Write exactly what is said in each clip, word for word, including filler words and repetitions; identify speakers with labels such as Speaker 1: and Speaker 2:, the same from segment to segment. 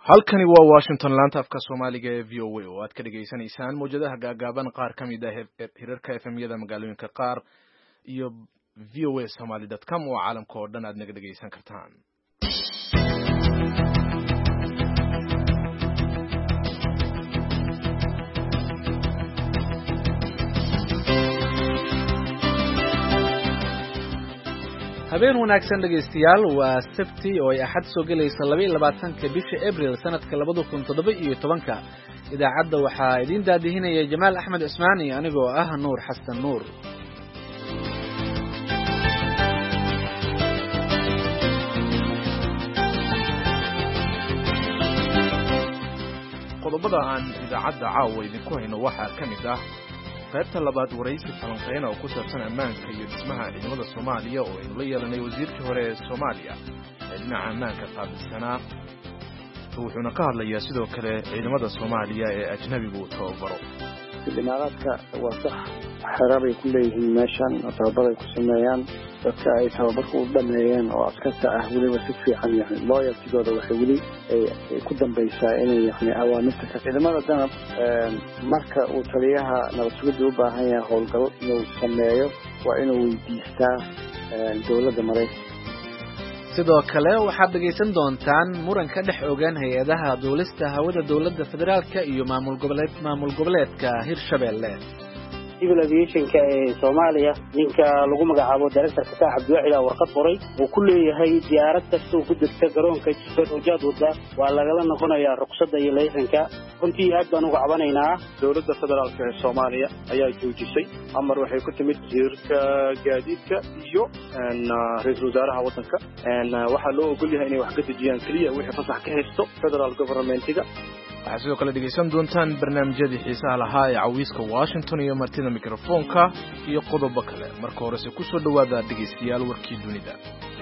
Speaker 1: halkani waa Washington laanta afka Soomaaliga ee V O A oo aad ka dhageysanaysaan mowjadaha gaagaaban qaar ka mid ah hirarka F M-yada magaalooyinka qaar iyo v o a somali dot com oo caalamka oo dhan aad naga dhageysan kartaan.
Speaker 2: habeen wanaagsan dhageystayaal waa sabti oo ay axad soo galaysa laba iyo labaatanka bisha April sanadka laba kun iyo toddoba iyo tobanka idaacadda waxaa idin daadihinaya Jamaal Axmed Cusmaani anigoo ah Nuur Xasan Nuur.
Speaker 1: qodobada aan idaacadda caawa idinku hayno waxaa ka mid ah qaybta labaad waraysi falanqeyn oo ku saabsan ammaanka iyo dhismaha ciidamada Soomaaliya oo aynu la yeelanay wasiirkii hore ee Soomaaliya ee dhinaca ammaanka qaabilsanaa wuxuuna ka hadlayaa sidoo kale ciidamada Soomaaliya ee ajnabigu uu tababaro.
Speaker 3: Imaaraadka waa sax xarabay ku leeyihiin meeshan tababar ay ku sameeyaan dadka ay tababarku u dhameeyeen oo askarta ah weliba si fiican yahay loyaltigooda waxay weli ay ku dambaysaa inay yani awaamirta ka ciidamada danab marka uu taliyaha nabadgelyada u baahan yahay howlgal inuu sameeyo waa inuu weydiistaa dowladda Mareykanka.
Speaker 2: sidoo kale waxaad dhageysan doontaan muran ka dhex ogaan hay'adaha duulista hawada dowladda federaalka iyo maamul goboleed maamul goboleedka Hirshabelle.
Speaker 4: civil aviation-ka ee Soomaaliya ninka lagu magacaabo director-ka Saaxib Duucila warqad qoray oo ku leeyahay diyaarad kasta oo ku degta garoonka Jidda wada waa lagala noqonayaa ruqsadda iyo laysanka. runtii aad baan uga cabanaynaa
Speaker 5: dowladda federaalka ee Soomaaliya ayaa joojisay amar waxay ku timid wasiirka gaadiidka iyo ra'iisul wasaaraha waddanka waxa loo ogol yahay inay wax ka dejiyaan kaliya wixii fasax ka haysto federal government-ga.
Speaker 1: waxaad sidoo kale dhegeysan doontaan barnaamijyadii xiisaha lahaa ee cawiiska Washington iyo martida mikrofoonka iyo qodobo kale. marka horese ku soo dhawaada dhegeystayaal warkii dunida.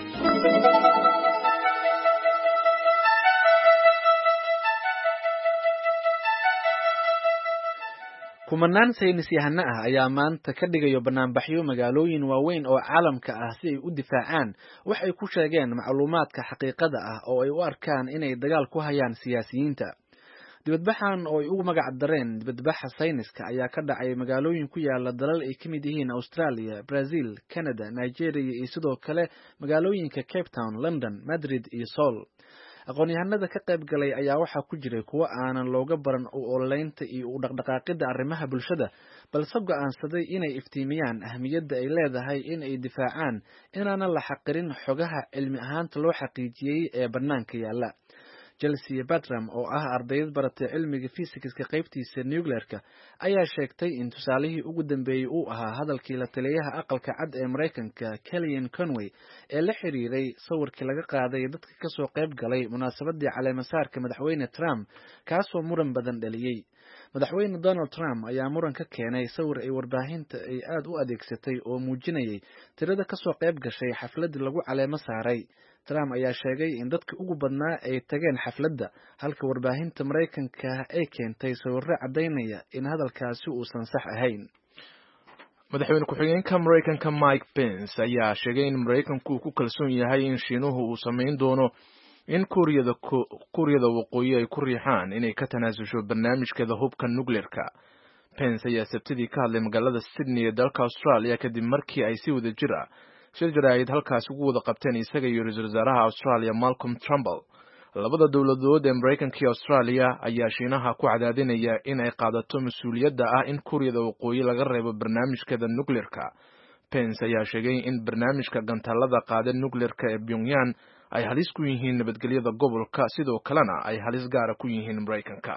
Speaker 2: kumanaan saynis yahano ah ayaa maanta ka dhigayo banaanbaxyo magaalooyin waaweyn oo caalamka ah si ay u difaacaan wax ay ku sheegeen macluumaadka xaqiiqada ah oo ay u arkaan inay dagaal ku hayaan siyaasiyiinta. dibadbaxan oo ay ugu magac dareen dibadbaxa sayniska ayaa ka dhacay magaalooyin ku yaala dalal ay ka mid yihiin Australia, Brazil, Canada, Nigeria iyo sidoo kale magaalooyinka Cape Town, London, Madrid iyo Seoul. aqoon-yahanada ka qayb galay ayaa waxaa ku jiray kuwa aanan looga baran u ololeynta iyo u dhaqdhaqaaqida arrimaha bulshada balse go'aansaday inay iftiimiyaan ahmiyadda ay leedahay in ay difaacaan inaanan la xaqirin xogaha cilmi ahaanta loo xaqiijiyey ee bannaanka yaala. Chelsea Batram oo ah ardayd baratay cilmiga fiisikiska qaybtiisa nuclearka ayaa sheegtay in tusaalihii ugu dambeeyay uu ahaa hadalkii la taliyaha aqalka cad ee Mareykanka Kellyanne Conway ee la xiriiray sawirkii laga qaaday dadka ka soo qayb galay munaasabadii caleemasaarka madaxweyne Trump kaasoo muran badan dhaliyay. madaxweyne Donald Trump ayaa muran ka keenay sawir ay warbaahinta ay aad u adeegsatay oo muujinayay tirada ka soo qayb gashay xafladii lagu caleemo saaray. Trump ayaa sheegay in dadka ugu badnaa ay tageen xafladda halka warbaahinta Mareykanka ay keentay sawirro cadeynaya in hadalkaasi uusan sax ahayn.
Speaker 1: madaxweyne ku-xigeenka Mareykanka Mike Pence ayaa sheegay in Mareykanku ku kalsoon yahay in Shiinuhu uu sameyn doono in Kuuriyada Kuuriyada Waqooyi ay ku riixaan inay ka tanaasusho barnaamijkeeda hubka nuclearka. Pence ayaa sabtidii ka hadlay magaalada Sydney ee dalka Australia kadib markii ay si wada jir ah shir jaraa'id halkaas ugu wada qabteen isaga iyo ra'iisul wasaaraha Australia Malcolm Turnbull. labada dowladood ee Mareykanka iyo Australia ayaa Shiinaha ku cadaadinaya in ay qaadato mas'uuliyadda ah in Kuuriyada Waqooyi laga reebo barnaamijkeeda nuclearka. Pence ayaa sheegay in barnaamijka gantaalada qaada nuclearka ee Pyongyang ay halis ku yihiin nabadgelyada gobolka sidoo kalena ay halis gaar ah ku yihiin Mareykanka.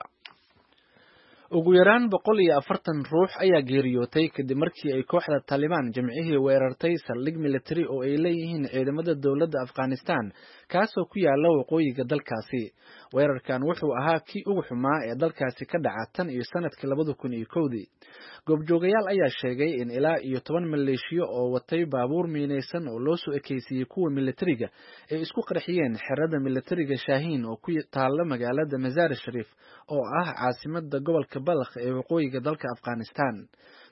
Speaker 2: ugu yaraan boqol iyo afartan ruux ayaa geeriyootay kadib markii ay kooxda Taliban jimcihii weerartay saldhig military oo ay leeyihiin ciidamada dowladda Afghanistan kaasoo ku yaala waqooyiga dalkaasi. weerarkan wuxuu ahaa kii ugu xumaa ee dalkaasi ka dhaca tan iyo sanadkii laba kun iyo kowdii. goobjoogayaal ayaa sheegay in ilaa iyo toban maleeshiyo oo watay baabuur miinaysan oo loo soo ekeysiyey kuwa militariga ay isku qarxiyeen xerada militariga Shaahin oo ku taala magaalada Mazar Sharif oo ah caasimada gobolka Balkh ee waqooyiga dalka Afghanistan.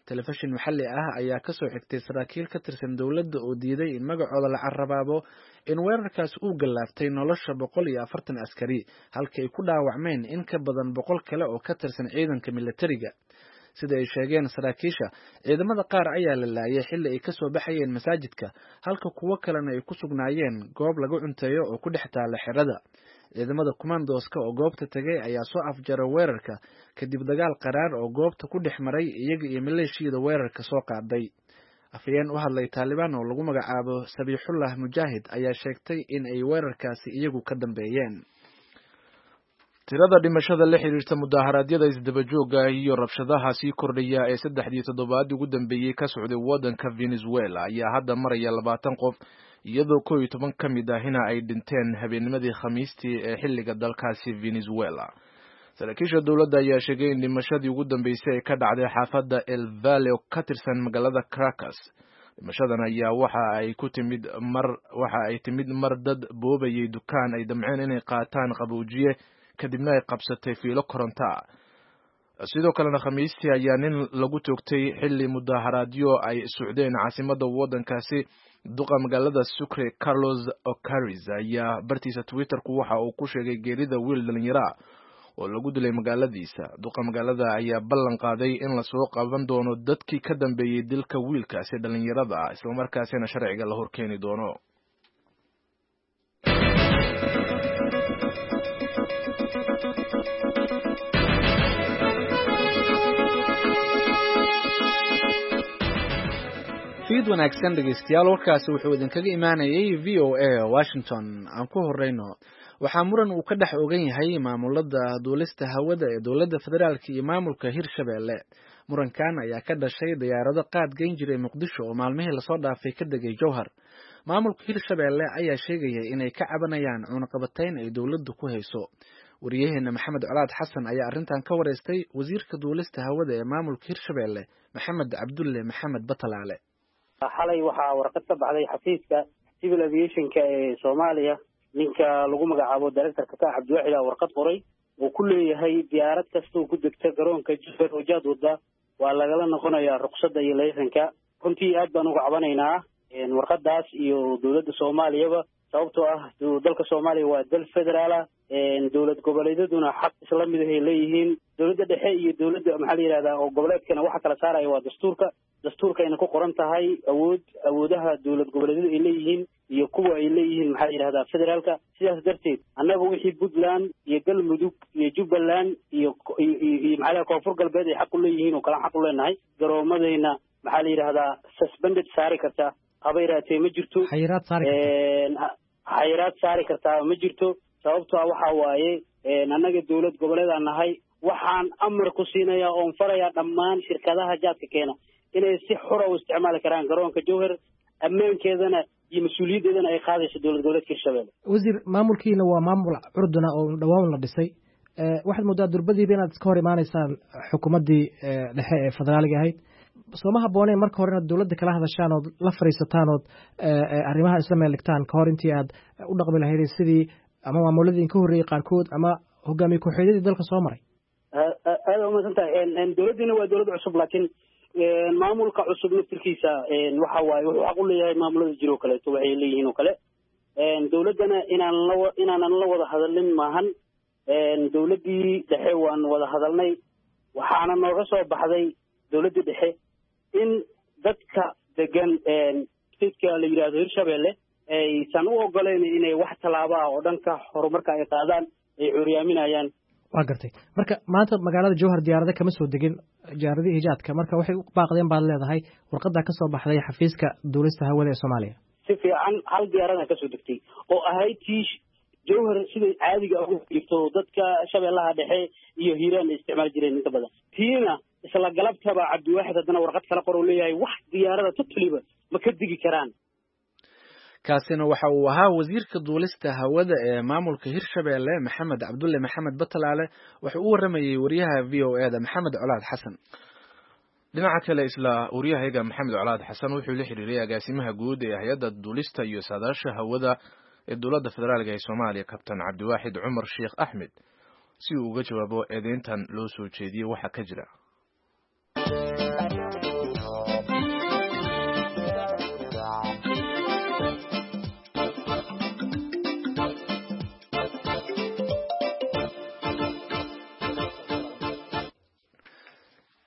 Speaker 2: telefishin maxalli ah ayaa kasoo xigtay saraakiil ka tirsan dowladda oo diiday in magacooda la carabaabo in weerarkaasi uu gallaaftay nolosha boqol iyo afartan askari halka ay ku dhaawacmeen in ka badan boqol kale oo ka tirsan ciidanka militariga. sida ay sheegeen saraakiisha, ciidamada qaar ayaa la laayay xilli ay kasoo baxayeen masaajidka, halka kuwo kalena ay ku sugnaayeen goob lagu cunteeyo oo ku dhex taala xerada. ciidamada kumandoska oo goobta tagay ayaa soo afjaray weerarka kadib dagaal qaraar oo goobta ku dhex maray iyaga iyo maleeshiyada weerarka soo qaaday. afayeen u hadlay Taliban oo lagu magacaabo Sabiixullah Mujaahid ayaa sheegtay in ay weerarkaasi iyagu ka dambeeyeen.
Speaker 1: tirada dhimashada la xiriirta mudaharaadyada isdaba jooga iyo rabshadaha sii kordhaya ee saddexdii toddobaad ugu dambeeyay ka socday waddanka Venezuela ayaa hadda maraya labaatan qof, iyadoo kow iyo toban ka mid ahina ay dhinteen habeennimadii Khamiistii ee xilliga dalkaasi Venezuela. saraakiisha dowladda ayaa sheegay in dhimashadii ugu dambeysay ay ka dhacday xaafadda El Valle oo ka tirsan magaalada Caracas. dhimashadan ayaa waxa ay ku timid mar waxa ay timid mar dad boobayay dukaan ay damceen inay qaataan qaboojiye kadibna ay qabsatay fiilo koronta. sidoo kalena Khamiistii ayaa nin lagu toogtay xilli mudaharaadyo ay socdeen caasimadda waddankaasi. duqa magaalada Sucre Carlos Ocariz ayaa bartiisa Twitterku waxa uu ku sheegay geerida wiil dhalinyaro oo lagu dilay magaaladiisa. duqa magaalada ayaa ballan qaaday in la soo qaban doono dadkii ka dambeeyay dilka wiilkaasi dhalinyarada ah, isla markaasina sharciga la horkeeni doono.
Speaker 2: fiid wanaagsan dhegeystayaal, warkaasi wuxuu idinkaga imaanayay V O A Washington. aan ku horeyno, waxaa muran uu ka dhex ogan yahay maamulada duulista hawada ee dowladda federaalka iyo maamulka Hirshabelle. murankan ayaa ka dhashay diyaarado qaad geyn jiray Muqdisho oo maalmihii lasoo dhaafay ka degay Jowhar. maamulka Hirshabelle ayaa sheegaya inay ka cabanayaan cunaqabatayn ay dowladdu ku hayso. wariyaheena Maxamed Colaad Xasan ayaa arrintan ka wareystay wasiirka duulista hawada ee maamulka Hirshabelle, Maxamed Cabdulle Maxamed Batalaale.
Speaker 4: xalay waxaa warqad ka baxday xafiiska civil aviationka ee Soomaaliya, ninka lagu magacaabo directorka ka Cabdiwaxid aa warqad qoray oo ku leeyahay diyaarad kasta oo ku degta garoonka Jowhar oo jaad wada waa lagala noqonayaa ruqsadda iyo laysanka. runtii aad baan uga cabanaynaa warqadaas iyo dowladda Soomaaliyaba, sababtoo ah dalka Soomaaliya waa dal federaal ah, dowlad goboleedyaduna xaq isla mid ah ay leeyihiin. dowladda dhexe iyo dowladda maxaa la yiraahdaa oo goboleedkana waxa kala saaraya waa dastuurka dastuurka ayna ku qoran tahay awood awoodaha dowlad goboleedyadu ay leeyihiin iyo kuwa ay leeyihiin maxaa la yiraahdaa federaalka. sidaas darteed annaga wixii Puntland iyo Galmudug iyo Jubbaland iyo iyo maxaa la koonfur galbeed ay xaq u leeyihiin oo kala xaq u leenahay, garoomadayna maxaa la yiraahdaa suspended saari kartaa habayraatee ma jirto,
Speaker 6: xayiraad saari kartaa
Speaker 4: xayiraad saari kartaa ma jirto. sababtoo ah waxa waaye annaga dowlad goboleedaan nahay, waxaan amar ku siinayaa oon farayaa dhammaan shirkadaha jaadka keena inay si xura u isticmaali karaan garoonka Jowhar, ammaankeedana iyo mas-uuliyaddeedana ay qaadayso dowlad goboleedka Hirshabelle.
Speaker 6: wasiir, maamulkiina waa maamul curduna oo dhawaan la dhisay. waxaad moodaa durbadiiba inaad iska hor imaanaysaan xukuumaddii dhexe ee federaaliga ahayd. sooma habbooneen marka hore inaad dowladda kala hadashaan ood la fadhiisataan ood arrimaha isla meel dhigtaan ka hor intii aad u dhaqmi lahayd sidii ama maamuladii ka horreeyey qaarkood ama hogaamiye ku-xigeenadii dalka soo maray.
Speaker 4: aada umahadsan tahay. dowladdiina waa dowlad cusub, laakiin maamulka cusub naftirkiisa waxa waaye wuxuu xaq u leeyahay maamulada jiro kaleeto waxay leeyihiin oo kale. dowladdana inaan la inaanan la wada hadalin maahan. dowladdii dhexe waan wada hadalnay, waxaana nooga soo baxday dowladdii dhexe in dadka degan stateka la yidhaahdo Hirshabelle aysan u ogoleyn inay wax tallaabo ah oo dhanka horumarka ay qaadaan ay curyaaminayaan.
Speaker 6: waa gartay. marka maanta magaalada Jowhar diyaarada kama soo degin, diyaaradii hijaadka, marka waxay u baaqdeen baad leedahay warqadda ka soo baxday xafiiska duulista hawada ee Soomaaliya.
Speaker 4: si fiican hal diyaarada ka soo degtay oo ahayd tii Jowhar siday caadiga ugu jirto dadka Shabeellaha Dhexe iyo Hiiraan ay isticmaali jireen inta badan. tiina isla galabtaba Cabdiwaxid haddana warqad kala qor oo leeyahay wax diyaarada totaliba ma ka digi karaan.
Speaker 2: kaasina waxa uu ahaa wasiirka duulista hawada ee maamulka Hirshabelle, Maxamed Cabdulle Maxamed Batalaale. wuxuu u waramayay wariyaha V O A da Maxamed Colaad Xasan.
Speaker 1: dhinaca kale, isla wariyahayaga Maxamed Colaad Xasan wuxuu la xiriiray agaasimaha guud ee hay'adda duulista iyo saadaasha hawada ee dowladda federaalka ee Soomaaliya, Kabtan Cabdiwaxid Cumar Sheekh Axmed, si uu uga jawaabo eedeyntan loo soo jeediyey waxa ka jira.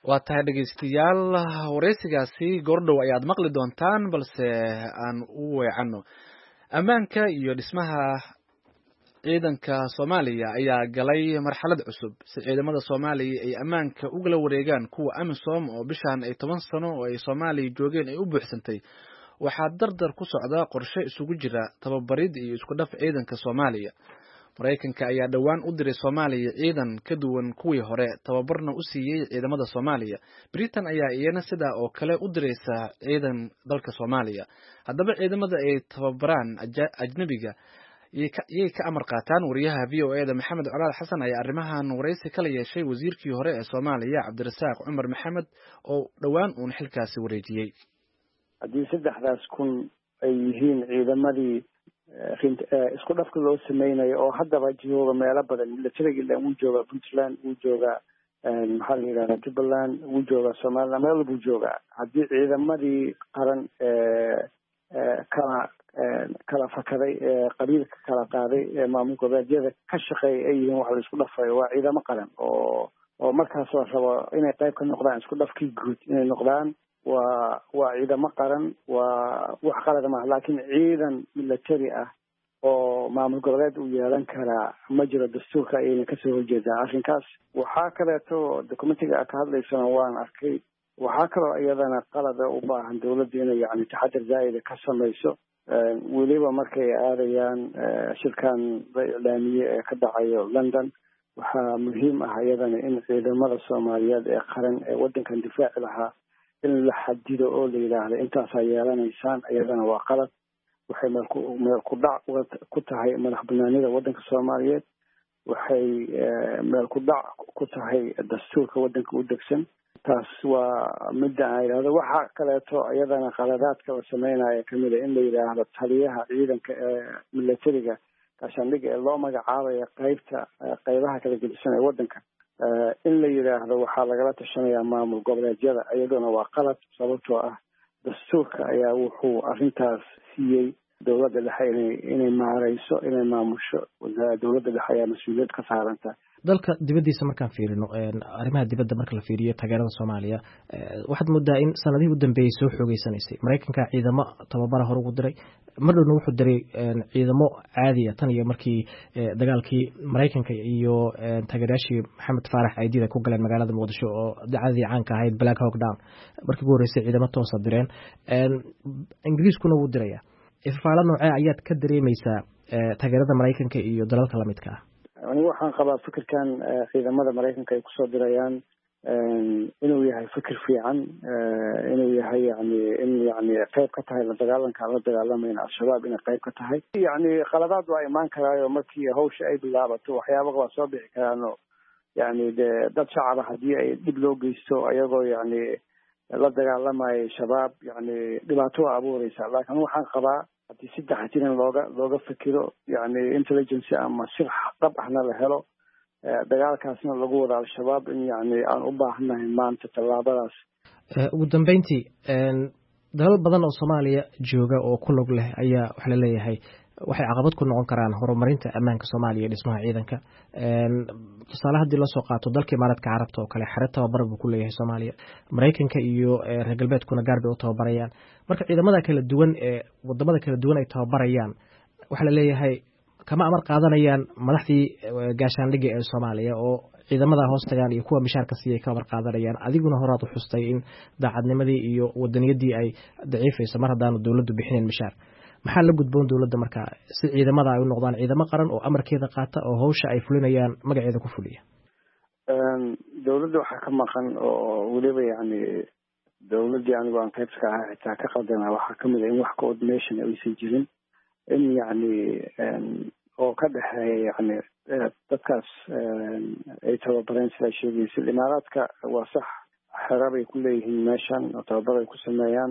Speaker 2: waa tahay dhegeystayaal wareysigaasi goordhow ayaad maqli doontaan balse aan u weecanno ammaanka iyo dhismaha ciidanka Soomaaliya ayaa galay marxalad cusub si ciidamada Soomaaliya ay ammaanka ugala wareegaan kuwa AMISOM oo bishan ay toban sano oo ay Soomaaliya joogeen ay u buuxsantay waxaa dardar ku socda qorshe isugu jira tababarid iyo isku dhaf ciidanka Soomaaliya Mareykanka ayaa dhawaan u diray Soomaaliya ciidan ka duwan kuwii hore tababarna u siiyay ciidamada Soomaaliya Britain ayaa iyana sida oo kale u diraysa ciidan dalka Soomaaliya haddaba ciidamada ay tababaraan ajnabiga yay ka amar qaataan wariyaha V O A da Maxamed Colaad Xasan ayaa arrimahan wareysi kala yeeshay wasiirkii hore ee Soomaaliya Cabdirasaaq Cumar Maxamed oo dhawaan uu xilkaasi wareejiyay
Speaker 3: haddii saddexdaas kun ay yihiin ciidamadii isku dhafka loo sameynayo oo haddaba jooga meelo badan militariga wuu jooga Puntland wuu jooga maxaa la yidhahdaa Jubaland wuu jooga Somaliland meel buu jooga haddii ciidamadii qaran kala kala fakaday qabiilka kala qaaday maamul goboleedyada ka shaqeeya ay yihiin wax la isku dhafayo waa ciidamo qaran oo oo markaas la rabo inay qayb ka noqdaan isku dhafkii guud inay noqdaan waa waa ciidamo qaran waa wax qalad ma laakiin ciidan military ah oo maamul goboleed uu yeelan karaa ma jiro dastuurka ayayna kasoo horjeedaa arrinkaas waxaa kaleeto documentiga ka hadlaysana waan arkay waxaa kaloo iyadana qalada u baahan dawladda inay yani taxadar zaa'ida ka samayso weliba markay aadayaan shirkan la iclaamiye ee ka dhacayo London waxaa muhiim ah iyadana in ciidamada Soomaaliyeed ee qaran ee wadankan difaaci lahaa in la xadido oo la yiraahdo intaasaa yeelanaysaan iyadana waa qalad waxay meel ku meel ku dhac ku tahay madax banaanida wadanka Soomaaliyeed waxay meel ku dhac ku tahay dastuurka wadanka u degsan taas waa midda ay yiraahdo waxa kaleeto iyadana qaladaadka la sameeynaayo kamid ah in la yiraahdo taliyaha ciidanka ee militariga kaashandhiga ee loo magacaabayo qaybta qaybaha kala gedisan ee wadanka in la yiraahdo waxaa lagala tashanayaa maamul goboleedyada iyaduna waa qalad sababtoo ah dastuurka ayaa wuxuu arrintaas siiyey dowladda dhexe inay inay maareyso inay maamusho dowladda dhexe ayaa mas-uuliyad ka saaranta
Speaker 6: dalka dibaddiisa markaan fiirino arrimaha dibadda marka la fiiriyo taageerada Soomaaliya waxaad moodaa in sanadihii u dambeeyay soo xoogeysanaysay Mareykanka ciidamo tababara hore ugu diray marna wuxuu diray ciidamo caadi ah tan iyo markii dagaalkii Mareykanka iyo taageerayaashii Maxamed Faarax Aydida ku galeen magaalada Muqdisho oo dacadii caanka ahayd Black Hawk Down markii ugu horeysay ciidamo toos ah direen Ingiriiskuna wuu diraya ifaala noocee ayaad ka dareemaysaa taageerada Mareykanka iyo dalalka la midka ah
Speaker 3: anigu waxaan qabaa fikirkan ciidamada Mareykanka ay kusoo dirayaan inuu yahay fikir fiican inuu yahay yani in yani qayb ka tahay la dagaalanka la dagaalamayna al-shabaab inay qayb ka tahay yani qaladaad waa imaan karaayo markii hawsha ay bilaabato waxyaaba waa soo bixi karaan yani dad shacab haddii ay dib loo geysto ayagoo yani la dagaalamayo shabaab yani dhibaato waa abuureysa laakiin waxaan qabaa haddii si taxadiran looga looga fikiro yani intelligence ama sir dhab ahna la helo dagaalkaasna lagu wada al-shabaab in yani aan u baahanahay maanta tallaabadaas
Speaker 6: ugu dambeyntii dalal badan oo Soomaaliya jooga oo ku lug leh ayaa wax la leeyahay waxay caqabad ku noqon karaan horumarinta ammaanka Soomaaliya iyo dhismaha ciidanka tusaale haddii la soo qaato dalka Imaaraadka Carabta oo kale xarad tababar buu ku leeyahay Soomaaliya Mareykanka iyo reer galbeedkuna gaar bay u tababarayaan marka ciidamada kala duwan ee wadamada kala duwan ay tababarayaan waxa la leeyahay kama amar qaadanayaan madaxdii gaashaandhigga ee Soomaaliya oo ciidamada hoos tagaan iyo kuwa mishaarka siiyay ka amar qaadanayaan adiguna horaad u xustay in daacadnimadii iyo wadaniyadii ay daciifayso mar haddaanu dawladdu bixinin mishaar maxaa la gudboon dawladda marka si ciidamada ay u noqdaan ciidamo qaran oo amarkeeda qaata oo hawsha ay fulinayaan magaceeda ku fuliya
Speaker 3: dawladda waxaa ka maqan oo weliba yani dawladdii anigu aan qaybta ka ahaa xitaa ka qaldana waxaa kamid ah in wax coordination aysan jirin in yani oo ka dhexeeya yani dadkaas ay tababareen sidaa sheegaysa imaaraadka waa sax xera bay ku leeyihiin meeshan oo tababar ay ku sameeyaan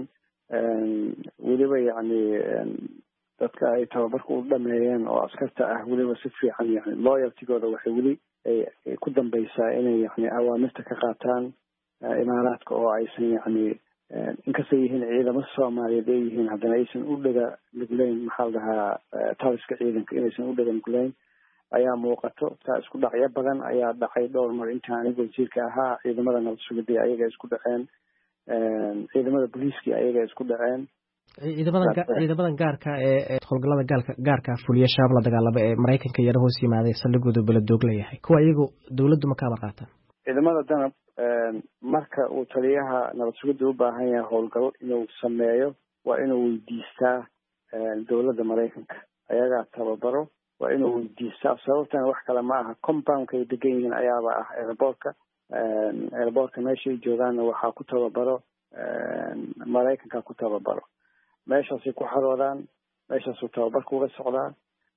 Speaker 3: weliba yani dadka ay tababarka u dhameeyeen oo askarta ah weliba si fiican yani loyaltigooda waxay weli ay ku dambeysaa inay yani awaamirta ka qaataan imaaraadka oo aysan yani inkastay yihiin ciidamo Soomaaliyeed ay yihiin haddana aysan u dhaga nugleyn maxaa la dhahaa taliska ciidanka inaysan u dhaga nugleyn ayaa muuqato taa isku dhacyo badan ayaa dhacay dhowr mar inta aniga wasiirka ahaa ciidamada nabad sugidda ayaga isku dhaceen ciidamada booliiskii ayaga isku dhaceen
Speaker 6: ciidamadan ciidamadan gaarka ee howlgallada gaalka gaarka fuliya shabaab la dagaalama ee Mareykanka yara hoos yimaaday saldhigooda baladoog leeyahay kuwa iyagu dawladdu ma ka maqaataan
Speaker 3: ciidamada danab marka uu taliyaha nabad sugidda u baahan yahay howlgal inuu sameeyo waa inuu weydiistaa dawladda Mareykanka ayaga tababaro waa inuu weydiistaa sababtana wax kale ma aha compoundka ay degan yihiin ayaaba ah airportka airportka meeshay joogaanna waxaa ku tababaro Mareykanka ku tababaro meeshaasay ku xaroodaan meeshaasuu tababarka uga socdaa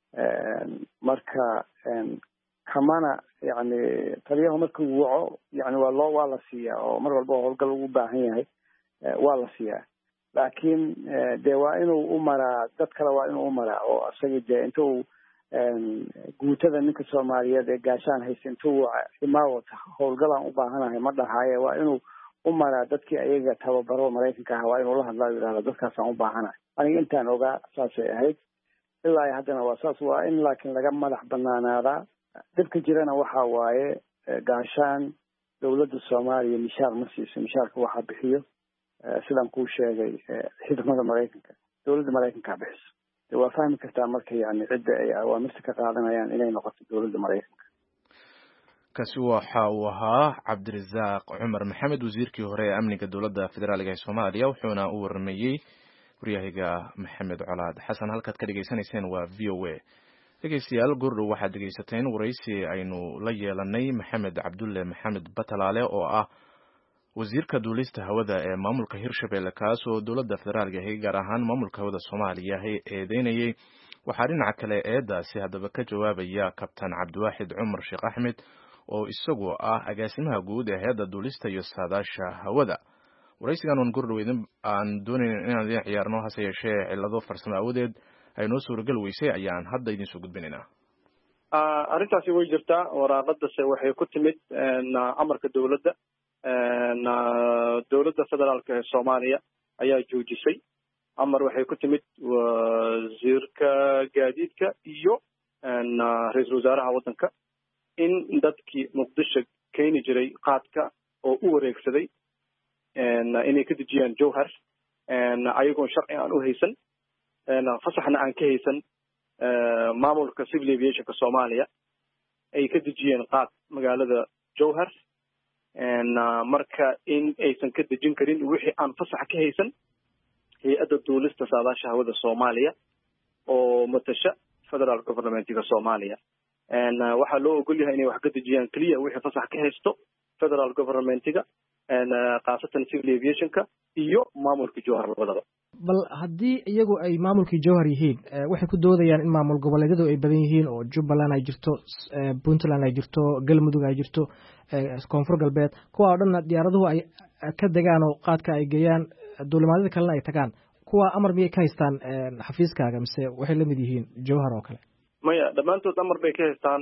Speaker 3: marka kamana yani taliyaha marka uu waco yani waa loo waa la siiyaa oo mar walba howlgal ugu baahan yahay waa la siiyaa laakiin dee waa inuu u maraa dad kale waa inuu u maraa oo isaga dee inta uu guutada ninka Soomaaliyeed ee gaashaan haysta inta uu imaawata howlgalaan u baahanahay ma dhahaaye waa inuu u maraa dadkii ayaga tababaro Mareykanka ah waa inuu la hadlaa yiraahdo dadkaasaan u baahanahay aniga intaan ogaa saasay ahayd ilaa haddana waa saas waa in laakiin laga madax banaanaadaa dadka jirana waxa waaye gaashaan dawladda Soomaaliya mishaar ma siiso mishaarka waxa bixiyo sidaan kuu sheegay ciidamada Mareykanka dawladda Mareykanka bixiso waa fahmi kartaa marka yani cidda ay awaamirta ka qaadanayaan inay noqoto dawladda Mareykanka
Speaker 1: kaasi waxa uu ahaa Cabdirasaaq Cumar Maxamed wasiirkii hore ee amniga dawladda federaalka ee Soomaaliya wuxuuna u warmayay wariyahiga Maxamed Colaad Xasan halkaad ka dhageysanayseen waa V O A dhegeystayaal gurdhow waxaad dhegeysateen waraysi aynu la yeelanay Maxamed Cabdulle Maxamed Batalaale oo ah wasiirka duulista hawada ee maamulka Hirshabelle kaas oo dawladda federaalka ah gaar ahaan maamulka hawada Soomaaliya ay eedeynayay waxaa dhinaca kale eedaasi haddaba ka jawaabaya kabtan Cabdiwaaxid Cumar Sheekh Axmed oo isagu ah agaasimaha guud ee hay'adda duulista iyo saadaasha hawada waraysigan on gurdhow aan doonayn inaan idin ciyaarno hase yeeshee cilado farsamo awadeed ay noo suuragal weysay ayaan hadda idin soo gudbinaynaa
Speaker 5: arrintaasi way jirtaa waraaqadase waxay ku timid amarka dawladda dawladda federaalka ee Soomaaliya ayaa joojisay amar waxay ku timid wasiirka gaadiidka iyo ra'iisul wasaaraha waddanka in dadkii Muqdisho keeni jiray qaadka oo u wareegsaday inay ka dejiyaan Jowhar ayagoon sharci aan u haysan fasaxna aan ka haysan maamulka civil aviationka Soomaaliya ay ka dejiyeen qaad magaalada Jowhar marka in aysan ka dejin karin wixii aan fasax ka haysan hay'adda duulista saadaasha hawada Soomaaliya oo matasha federal government-ka Soomaaliya waxaa loo ogol yahay inay wax ka dejiyaan kaliya wixii fasax ka haysto federal government-ga qaasatan civil aviationka iyo maamulka Jowhar labadaba
Speaker 6: bal haddii iyagu ay maamulkii Jowhar yihiin waxay ku doodayaan in maamul goboleedyadu ay badan yihiin oo Jubbaland ay jirto Puntland ay jirto Galmudug ay jirto Koonfur Galbeed kuwa oo dhan diyaaraduhu ay ka degaan oo qaadka ay geeyaan duulimaadada kalena ay tagaan kuwa amar miyay ka haystaan xafiiskaaga mise waxay la mid yihiin Jowhar oo kale
Speaker 5: maya dhammaantood amar bay ka haystaan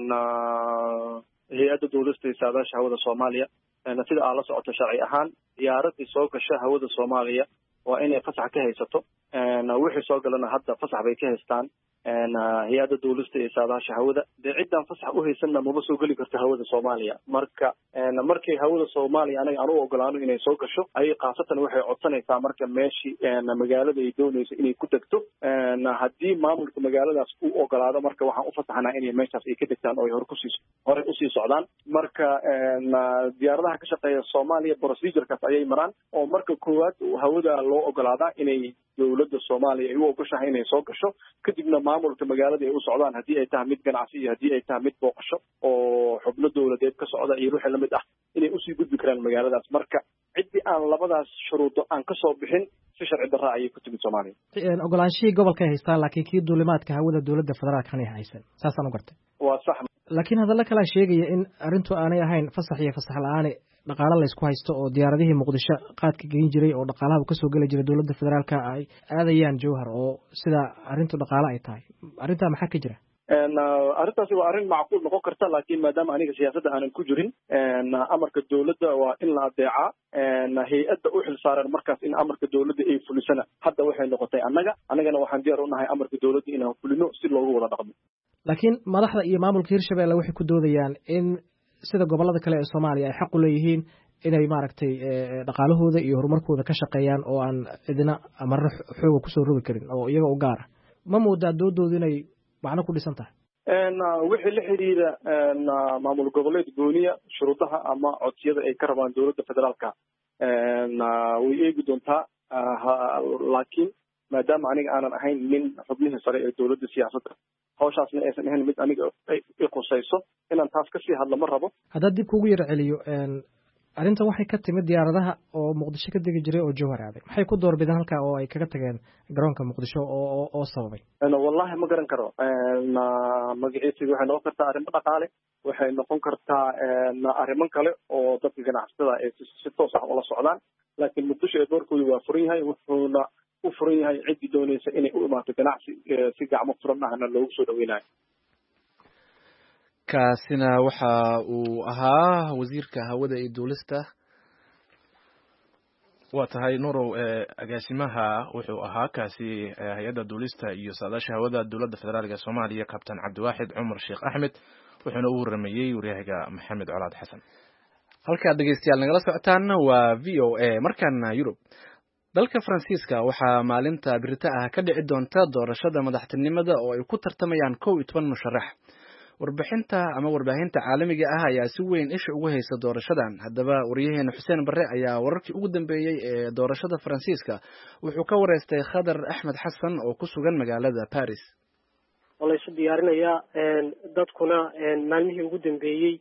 Speaker 5: hay'adda duulista iyo saadaasha hawada Soomaaliya sida aad la socoto sharci ahaan diyaaradii soo gasha hawada Soomaaliya waa inay fasax ka haysato wixii soo galana hadda fasax bay ka haystaan hay'adda duulista iyo saadaasha hawada dee ciddaan fasax u haysanna maba soo geli karto hawada Soomaaliya marka markay hawada Soomaaliya anaga aan u ogolaano inay soo gasho ayay qaasatan waxay codsanaysaa marka meeshii magaalada ay doonayso inay ku degto haddii maamulka magaaladaas uu ogolaado marka waxaan u fasaxnaa inay meeshaas ay ka degtaan oo ay hore kusii hore usii socdaan marka diyaaradaha ka shaqeeya Soomaaliya procedurekaas ayay maraan oo marka koowaad hawada loo ogolaadaa inay dawladda Soomaaliya ay u ogoshahay inay soo gasho kadibna maamulka magaalada ay u socdaan haddii ay tahay mid ganacsi iyo haddii ay tahay mid booqasho oo xubno dawladeed ka socda iyo wixii lamid ah inay usii gudbi karaan magaaladaas marka ciddii aan labadaas shuruudo aan ka soo bixin si sharci darra ayay ku timid Soomaaliya
Speaker 6: ogolaanshihii gobolka ay haystaan laakiin kii duulimaadka hawada dawladda federaalka aanay haysan saasaan u gartay
Speaker 5: waa sax
Speaker 6: laakiin hadalla kale sheegaya in arrintu aanay ahayn fasax iyo fasax la'aan dhaqaale la isku haysto oo diyaaradihii Muqdisho qaadka geyn jiray oo dhaqaalaha ka soo gali jiray dawladda federaalka ay aadayaan Jowhar oo sida arrintu dhaqaale ay tahay arrinta maxaa ka jira
Speaker 5: arrintaasi waa arrin macquul noqon karta laakiin maadaama aniga siyaasadda aanan ku jirin amarka dawladda waa in la adeecaa hay-adda u xilsaaran markaas in amarka dawladda ay fulisana hadda waxay noqotay annaga annagana waxaan diyaar u nahay amarka dawladda inaan fulino si loogu wada dhaqmo
Speaker 6: laakiin madaxda iyo maamulka hirshabelle waxay ku doodayaan in sida gobollada kale ee soomaaliya ay xaq u leeyihiin inay maaragtay dhaqaalahooda iyo horumarkooda ka shaqeeyaan oo aan cidina marna xooga kusoo rogi karin oo iyaga u gaara ma moodaa doodoodu inay macno ku dhisan tahay
Speaker 5: wixii la xidhiidha maamul goboleed gooniya shuruudaha ama codsiyada ay ka rabaan dowladda federaalka way eegi doontaa laakiin maadaama aniga aanan ahayn nin xubnihii sare ee dowladda siyaasadda hawshaasna aysan ahayn mid aniga i khusayso inaan taas kasii hadlo ma rabo
Speaker 6: haddaad dib kuugu yar celiyo arrintan waxay ka timid diyaaradaha oo muqdisho ka degi jiray oo jowhar aaday maxay ku doorbideen halkaa oo ay kaga tageen garoonka muqdisho oo oo sababay
Speaker 5: wallahi ma garan karo magaciisii waxay noqon kartaa arrimo dhaqaale waxay noqon kartaa arrimo kale oo dadka ganacsatada ay si toos ah ula socdaan laakiin muqdisho ee doorkooda waa furan yahay wuxuuna u furan yahay ciddii doonaysa inay u imaato ganacsi si gacmo furan ahna loogu soo dhaweynayo
Speaker 2: kaasina waxa uu ahaa wasiirka hawada iyo duulista
Speaker 1: waa tahay nurow agaasimaha wuxuu ahaa kaasi hay-adda duulista iyo saadaasha hawada dowladda federaalka soomaaliya kabtan cabdiwaaxid cumar sheekh axmed wuxuuna u waramayey waryahaga maxamed colaad xasan
Speaker 2: halkaad dhegeystayaal nagala socotaan waa v o a markaana yurub dalka faransiiska waxaa maalinta birita ah ka dhici doonta doorashada madaxtinimada oo ay ku tartamayaan kow iyo toban musharax warbixinta ama warbaahinta caalamiga ah ayaa si weyn isha ugu haysa doorashadan haddaba waryaheena xuseen barre ayaa wararkii ugu dambeeyey ee doorashada faransiiska wuxuu ka wareystay khadar axmed xasan oo ku sugan magaalada Paris
Speaker 7: oo la isu diyaarinayaa dadkuna maalmihii ugu dambeeyey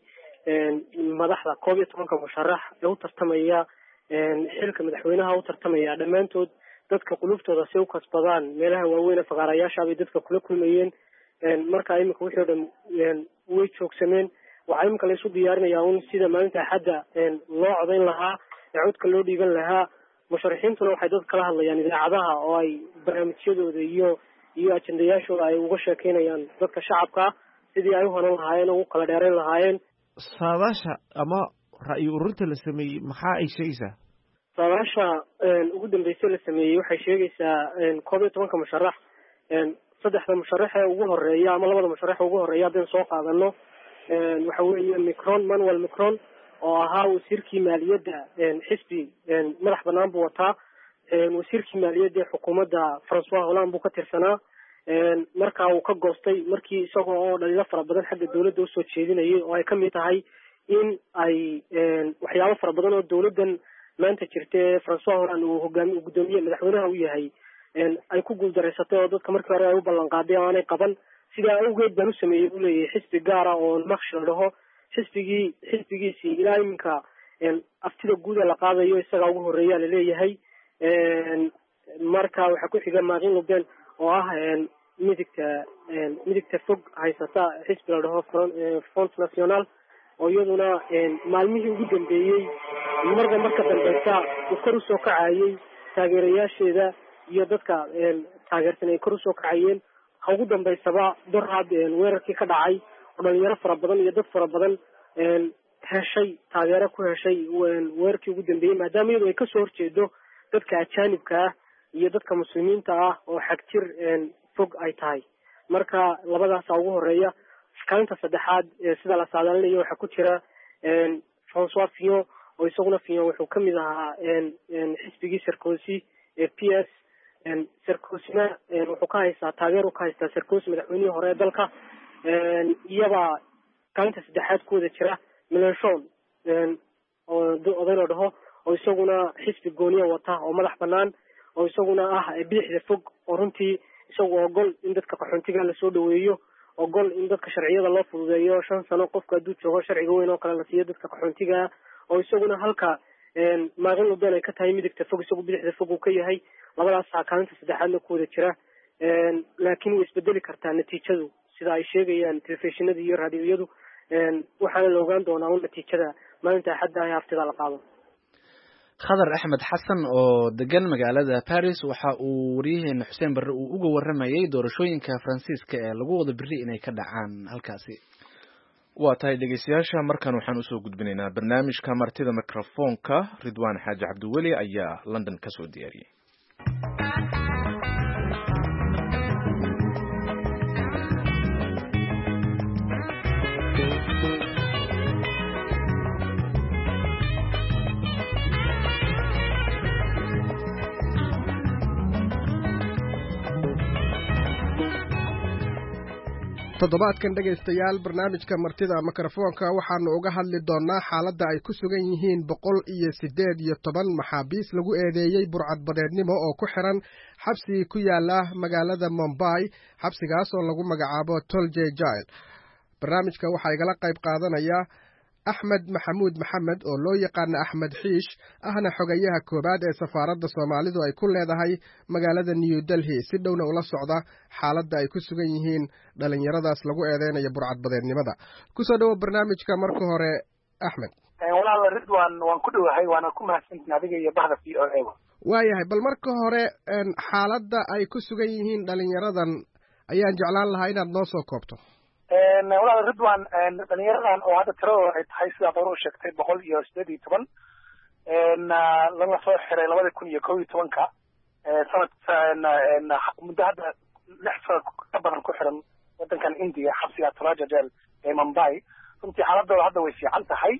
Speaker 7: madaxda koob iyo tobanka musharax ee u tartamaya xilka madaxweynaha u tartamaya dhammaantood dadka quluftooda si u kasbadaan meelaha waaweyn ee faqaarayaasha ay dadka kula kulmayeen marka imika wixii oo dhan way joogsameen waxaa imika la isu diyaarinayaa un sida maalinta axadda loo codayn lahaa ee codka loo dhiiban lahaa musharaxiintuna waxay dadka kala hadlayaan idaacadaha oo ay barnaamijyadooda iyo iyo ajendayaashooda ay uga sheekeynayaan dadka shacabka sidii ay u hanan lahaayeen oo u kala dheerayn lahaayeen
Speaker 8: saadaasha ama ra'yi ururinta la sameeyey maxaa ay sheegaysaa
Speaker 7: saadaasha ugu dambeysay la sameeyey waxay sheegaysaa koob iyo tobanka musharax saddexda musharax ee ugu horeeya ama labada musharax ugu horeeya haddaan soo qaadano waxa weeye Macron Manuel Macron oo ahaa wasiirkii maaliyadda xisbi madax banaan buu wataa wasiirkii maaliyadda xukuumadda François Hollande buu ka tirsanaa markaa uu ka goostay markii isagoo oo dhaliilo fara badan xagga dawladda usoo jeedinayay oo ay ka mid tahay in ay waxyaabo fara badan oo dawladdan maanta jirta ee François Hollande uu hogaamiye gudoomiye madaxweynaha u yahay ay ku guuldareysatay oo dadka markii hore ay u ballan qaaday oo aanay qaban sidaa awgeed baan u sameeyey buu leeyahay xisbi gaara oo naqsh la dhaho xisbigii xisbigiisii ilaa iminka aftida guud ee la qaadayo isagaa ugu horreeyaa laleeyahay marka waxaa ku xiga Marine Le Pen oo ah midigta midigta fog haysata xisbi la dhaho Front National oo iyaduna maalmihii ugu dambeeyey marba marka dambeysa uu kor usoo kacayay taageerayaasheeda iyo dadka taageersan ay kor usoo kacayeen ha ugu dambeysaba dorhad weerarkii ka dhacay oo dhalinyaro fara badan iyo dad fara badan heshay taageero ku heshay weerarkii ugu dambeeyey maadaama iyadu ay kasoo horjeedo dadka ajaanibka ah iyo dadka muslimiinta ah oo xagjir fog ay tahay marka labadaasa ugu horeeya kaalinta saddexaad sida la saadaalinayo waxaa ku jira François Fillon oo isaguna Fillon wuxuu ka mid ahaa xisbigii Sarkozy ee P S Sarkozyna wuxuu ka haystaa taageero ka haystaa Sarkozy madaxweynihii hore ee dalka iyaba kaalinta saddexaad ku wada jira Mélenchon oo oday la dhaho oo isaguna xisbi gooniya wata oo madax banaan oo isaguna ah bidixda fog oo runtii isagu ogol in dadka qaxoontiga la soo dhaweeyo ogol in dadka sharciyada loo fududeeyo shan sano qofka hadduu joogo sharciga weyn oo kale la siiyo dadka qaxoontiga oo isaguna halka Marine Le Pen ay ka tahay midigta fog isagu bidixda fog uu ka yahay labadaas kaalinta saddexaadna ku wada jira laakiin way isbedeli kartaa natiijadu sida ay sheegayaan telefishinada iyo raadiyadu waxaana la ogaan doonaa un natiijada maalinta axadda ay haftida la qaado
Speaker 2: khadar axmed xasan oo degan magaalada Paris waxa uu wariyaheena xuseen barre uu uga waramayay doorashooyinka Faransiiska ee lagu wada biri inay ka dhacaan halkaasi
Speaker 1: waa tahay dhegeystayaasha markan waxaan usoo gudbinaynaa barnaamijka martida mikrofoonka Ridwaan Xaaji Cabdiweli ayaa London ka soo diyaariyay
Speaker 9: toddobaadkan dhegaystayaal barnaamijka martida mikrofoonka waxaanu uga hadli doonnaa xaaladda ay ku sugan yihiin boqol iyo siddeed iyo toban maxaabiis lagu eedeeyey burcadbadeednimo oo ku xiran xabsi ku yaala magaalada Mumbai xabsigaas oo lagu magacaabo Tolje Jail. barnaamijka waxaa igala qayb qaadanaya Axmed Maxamuud Maxamed oo loo yaqaan Axmed Xiish ahna xogayaha koobaad ee safaaradda Soomaalidu ay ku leedahay magaalada New Delhi si dhowna ula socda xaaladda ay ku sugan yihiin dhalinyaradaas lagu eedeynayo burcadbadeednimada. ku soo dhawo barnaamijka marka hore Axmed.
Speaker 10: walaal Ridwan waan ku dhawahay waana ku mahadsantahay adiga iyo bahda V O A.
Speaker 9: waayahay bal marka hore xaaladda ay ku sugan yihiin dhalinyaradan ayaan jeclaan lahaa inaad noo soo koobto.
Speaker 10: walaal Ridwan dhalinyaradan oo hadda tiradooda ay tahay sidaa hore u sheegtay boqol iyo siddeed iyo toban lana soo xiray labada kun iyo kow iyo tobanka sanad muddo hadda lix sano ka badan ku xiran wadankan India xabsiga Tolje Jail ee Mumbai. runtii xaaladooda hadda way fiican tahay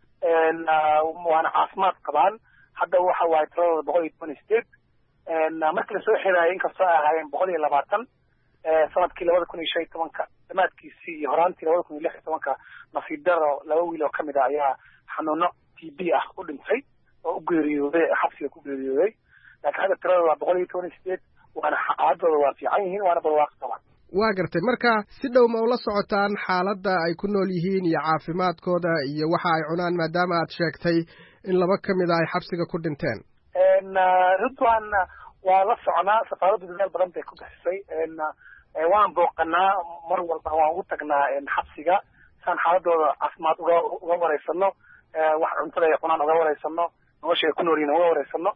Speaker 10: waana caafimaad qabaan. hadda waxa waaye tiradooda boqol iyo toban iyo sideed markii lasoo xirayay inkastoo ay ahaayeen boqol iyo labaatan sanadkii labada kun iyo shan iyo tobanka dhammaadkiisii iyo horaantii labada kun iyo lix iyo tobanka nasiib daro laba wiil oo kamid ah ayaa xanuuno T B ah u dhintay oo u geeriyooday xabsiga ku geeriyooday. laakiin hadda tiradooda waa boqol iyo toban iyo sideed waana xaaladooda waa fiican yihiin waana barwaaqo qabaan.
Speaker 9: waa gartay marka si dhow ma ula socotaan xaaladda ay ku nool yihiin iyo caafimaadkooda iyo waxa ay cunaan maadaama aad sheegtay in laba ka mid ah ay xabsiga ku dhinteen.
Speaker 10: Ridwan waa la soconaa safaaraddu dadaal badan bay ku bixisay waan booqanaa mar walba waan ugu tagnaa xabsiga saan xaaladooda caafimaad uga uga wareysano wax cuntada ay cunaan uga wareysano nolosha ay ku nool yihiin uga wareysano.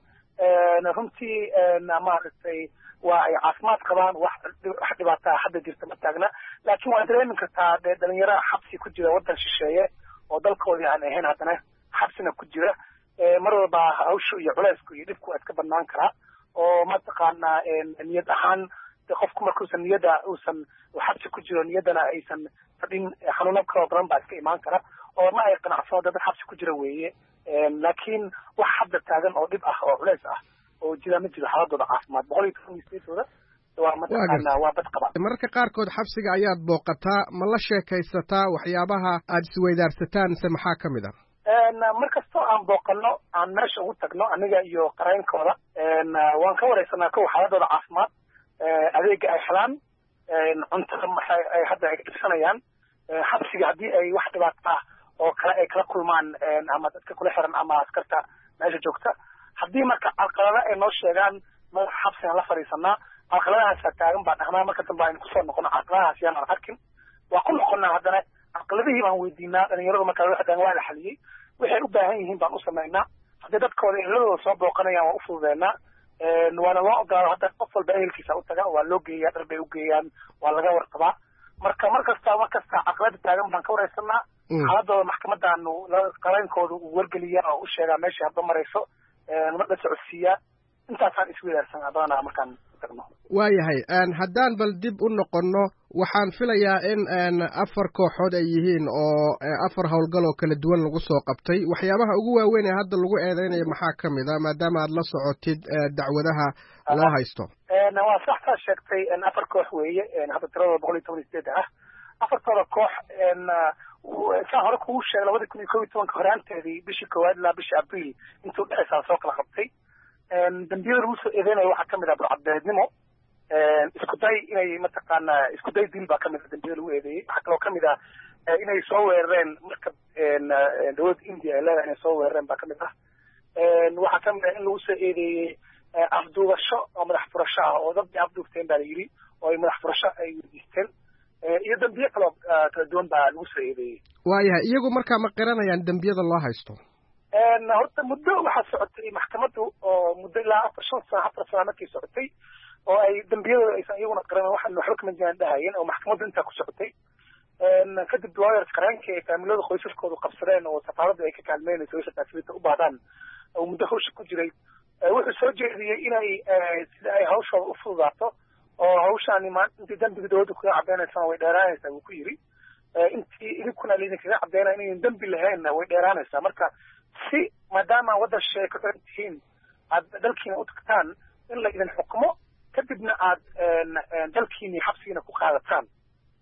Speaker 10: runtii maaragtay waa ay caafimaad qabaan wax wax dhibaataa hadda jirta ma taagna laakiin waa dareemi kartaa dee dhalinyaro xabsi ku jira waddan shisheeye oo dalkoodii aan ahayn haddana xabsina ku jira mar walba hawshu iyo culeysku iyo dhibku waa iska badnaan karaa oo mataqaanaa niyad ahaan qofku markuusan niyada uusan xabsi ku jiro niyadana aysan fadhin xanuuno kala badan baa iska imaan kara oo ma ay qanacsano dad xabsi ku jira weeye. laakiin wax hadda taagan oo dhib ah oo culeys ah oo jira ma jiro xaaladooda caafimaad boqol iyo toban iyo sideedooda waa mataqaanaa waa bad qaba.
Speaker 9: mararka qaarkood xabsiga ayaad booqataa ma la sheekaysataa waxyaabaha aad isweydaarsataan se maxaa ka mid ah?
Speaker 10: mar kastoo aan booqano aan meesha ugu tagno aniga iyo qareenkooda waan ka wareysanaa kow xaaladooda caafimaad adeega ay helaan cuntada maxay ay hadda ay dhibsanayaan xabsiga haddii ay wax dhibaato ah oo kale ay kala kulmaan ama dadka kula xiran ama askarta meesha joogta haddii marka caqalada ay noo sheegaan madax xabsigan la fadhiisanaa caqaladahaasa taagan baan dhahnaa marka dambe aynu kusoo noqono caqaladahaas yaan aan arkin waa ku noqonaa haddana caqaladihii baan weydiinaa dhalinyaradu markaa waxdaan waa la xaliyey waxay u baahan yihiin baan u samaynaa haddii dadkooda ehladooda soo booqanayaan waan u fududeynaa waana loo ogaado hadda qof walba ehelkiisa u taga waa loo geeyaa dhar bay u geeyaan waa laga warqabaa marka mar kasta mar kasta caqalada taagan baan ka wareysanaa xaaladooda maxkamadaanu qareenkooda uu wargeliyaa oo u sheegaa meesha hadba marayso la socodsiiyaa intaasaan isweydaarsanaa badanaa markaan tagno.
Speaker 9: waayahay haddaan bal dib u noqonno waxaan filayaa in afar kooxood ay yihiin oo afar howlgal oo kala duwan lagu soo qabtay waxyaabaha ugu waaweyn ee hadda lagu eedeynayo maxaa ka mid ah maadaama aad la socotid dacwadaha loo haysto?
Speaker 10: waa sax taa sheegtay afar koox weeye hadda tiradooda boqol iyo toban iyo sideed ah afartooda koox saa hore kugu sheegay labada kun iyo kow iyo tobanka horaanteedii bishii koowaad ilaa bishii abriil intuu dhexaysaa soo kala qabtay. dambiyada lagu soo eedeynayo waxaa kamid ah burcadbadeednimo isku day inay mataqaanaa isku day dil baa kamid ah dambiyada lagu eedeeyey waxaa kaloo kamid ah inay soo weerareen marka dowladda India ay leedahay inay soo weerareen baa kamid ah waxaa kamid ah in lagu soo eedeeyey afduubasho oo madax furasho ah oo dad afduubteen baa la yidhi oo ay madax furasho ay weydiisteen iyo dambiye kaloo kala duwan baa lagu soo eedeeyey.
Speaker 9: waayahay iyagu markaa ma qiranayaan dambiyada loo haysto?
Speaker 10: horta muddo waxaa socotay maxkamaddu oo muddo ilaa afar shan sano afar sano markii socotay oo ay dambiyadooda aysan iyaguna qiran waxaan waxba kama jiraan dhahayeen oo maxkamaddu intaa ku socotay kadib lawyers qareenkii ay faamilada qoysaskoodu qabsadeen oo safaaraddu ay ka kaalmeynayso wixii taasirita u baahdaan oo muddo hawsha ku jiray wuxuu soo jeediyey inay sida ay hawshooda u fududaato oo hawshaani maanta intii dambiga dowladda kaga cadeynaysana way dheeraanaysaa wuu ku yidhi intii idinkuna laydinkaga cadeynaya inaynan dambi lahaynna way dheeraanaysaa marka si maadaama waddan shisheeye ka xiran tihiin aad dalkiina u tagtaan in la idin xukumo kadibna aad dalkiini xabsigiina ku qaadataan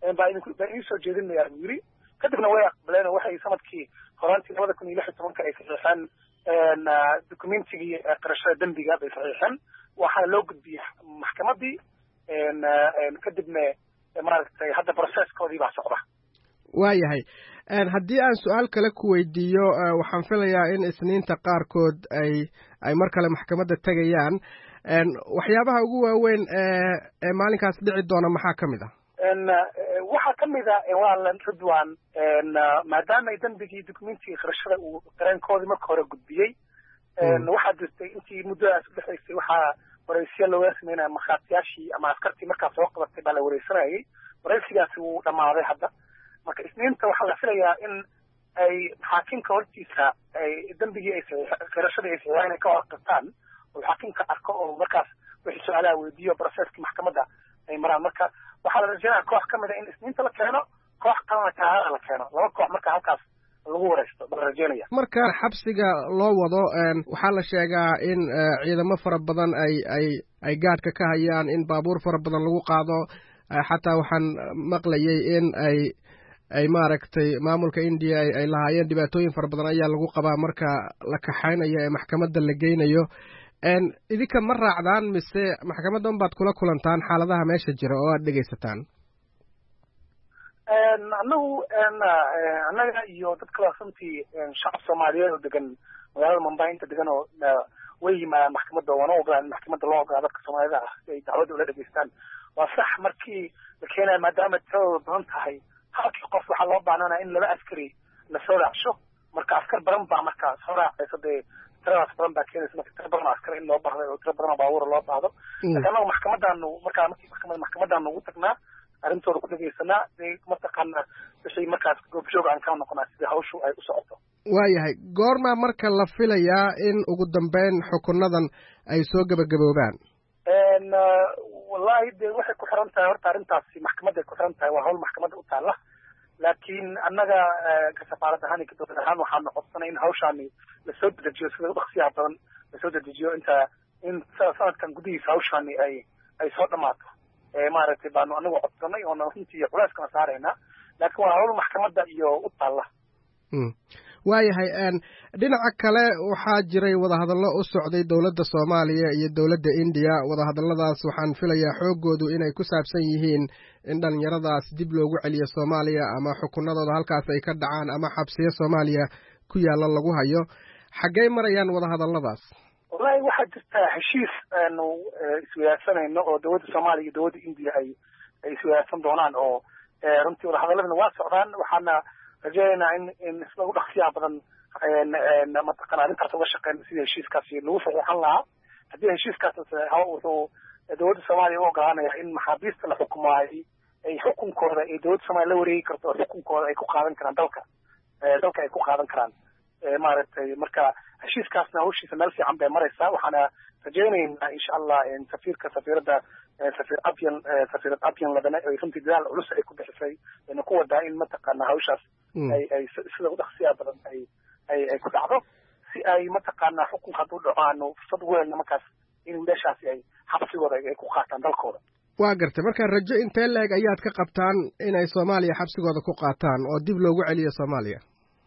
Speaker 10: baa idinku baa idin soo jeedinayaa yiri kadibna way aqbaleen waxay sanadkii horaantii labada kun iyo lix iyo tobanka ay saxiixeen documentigii qarashada dambiga bay saxiixeen waxaa loo gudbiyay maxkamadii kadibna maaragtay hadda processkoodii baa socda.
Speaker 9: waayahay haddii aan su-aal kale ku weydiiyo waxaan filayaa in isniinta qaarkood ay ay mar kale maxkamadda tegayaan waxyaabaha ugu waaweyn ee maalinkaas dhici doona maxaa ka mid ah?
Speaker 10: waxaa ka mid a waalan ridwan maadaama ay dambigii documentigii qarashada uu qareenkoodii marka hore gudbiyey waxaa jirtay intii muddadaas udhexaysay waxaa waraysiya looga sameynaya markhaatiyaashii ama askartii markaa soo qabatay baa la wareysanayay waraysigaasi wuu dhammaaday hadda marka isniinta waxaa la filayaa in ay xaakimka hortiisa ay dambigii ay qarashadii ay saxiixeen ay ka horqirtaan oo xaakimka arko oo markaas wixii su-aalaha weydiiyo processkii maxkamadda ay maraan marka waxaa la rajeynaya koox ka mid a in isniinta la keeno koox kalena taarada la keeno laba koox marka halkaas lagu wareysto baa la rajeynaya.
Speaker 9: marka xabsiga loo wado waxaa la sheegaa in ciidamo fara badan ay ay ay gaadhka ka hayaan in baabuur fara badan lagu qaado xataa waxaan maqlayay in ay ay maaragtay maamulka India ay lahaayeen dhibaatooyin fara badan ayaa lagu qabaa marka la kaxaynayo ee maxkamadda la geynayo idinka ma raacdaan mise maxkamaddan baad kula kulantaan xaaladaha meesha jira oo aad dhegaysataan?
Speaker 10: annagu annaga iyo dad kale runtii shacab soomaaliyeed oo degan magaalada Mumbai inta degan oo way yimaadaan maxkamadda waana ogolaan maxkamadda loo ogolaa dadka soomaalida ah si ay dacwadda ula dhegaystaan waa sax markii la keenaya maadaama tiradooda badan tahay halkii qof waxaa loo baahnanaya in laba askari lasoo raacsho marka askar badan baa markaa soo raacaysa dee tiradaas badan baa keenaysa marka tiro badan askar in loo baahday oo tiro badan oo baabuura loo baahdo marka annagu maxkamadaanu markaa markii maxkamada maxkamadaanu ugu tagnaa arrintooda ku dhegaysanaa mataqaana wixii markaas goobjoog aan kala noqonaa sidii hawshu ay u socoto.
Speaker 9: waayahay goormaa marka la filayaa in ugu dambeyn xukunadan ay soo gebagaboobaan?
Speaker 10: wallahi dee waxay ku xiran tahay horta arrintaasi maxkamadday ku xiran tahay waa hawl maxkamadda u taalla laakiin annaga ka safaarad ahaan iyo ka dowlad ahaan waxaanu codsanay in hawshaani lasoo dedejiyo sida udhaqsiyaha badan lasoo dedejiyo inta in sanadkan gudihiisa hawshaani ay ay soo dhammaato maaragtay baanu anagu codsanay oona runtii culeyskana saaraynaa laakiin waa hawl maxkamadda iyo u taalla.
Speaker 9: waayahay dhinaca kale waxaa jiray wadahadallo u socday dowladda Soomaaliya iyo dowladda India wadahadalladaas waxaan filayaa xoogoodu inay ku saabsan yihiin in dhalinyaradaas dib loogu celiyo Soomaaliya ama xukunadooda halkaas ay ka dhacaan ama xabsiyo Soomaaliya ku yaala lagu hayo xaggee marayaan wadahadalladaas?
Speaker 10: wallahi waxaa jirta heshiis aanu iswadaagsanayno oo dowladda Soomaaliya iyo dowladda India ay ay iswadaagsan doonaan oo runtii wadahadaladana waa socdaan waxaana rajaynaynaa in in sida ugu dhaqsiyaha badan mataqaana arrintaas uga shaqeyna sidii heshiiskaasi lagu saxiixan lahaa haddii heshiiskaas wuxuu dowladda Soomaaliya u ogolaanaya in maxaabiista la xukumo ay ay xukunkooda ay dowladda Soomaaliya la wareegi karto oo xukunkooda ay ku qaadan karaan dalka dalka ay ku qaadan karaan maaragtay marka heshiiskaasna hawshiisa meel fiican bay maraysaa waxaana rajaynaynaa insha allah safiirka safiiradda safiir abyan safiirad abyan ladana ay runtii dadaal culus ay ku bixisay ayna ku wadaa in mataqaana hawshaas ay ay sida ugu dhaqsiyaha badan ay ay ay ku dhacdo si ay mataqaana xukunka hadduu dhaco aanu fursad ugu helna markaas in wiilashaasi ay xabsigooda ay ku qaataan dalkooda.
Speaker 9: waa gartay marka rajo intee leeg ayaad ka qabtaan inay Soomaaliya xabsigooda ku qaataan oo dib loogu celiyo Soomaaliya?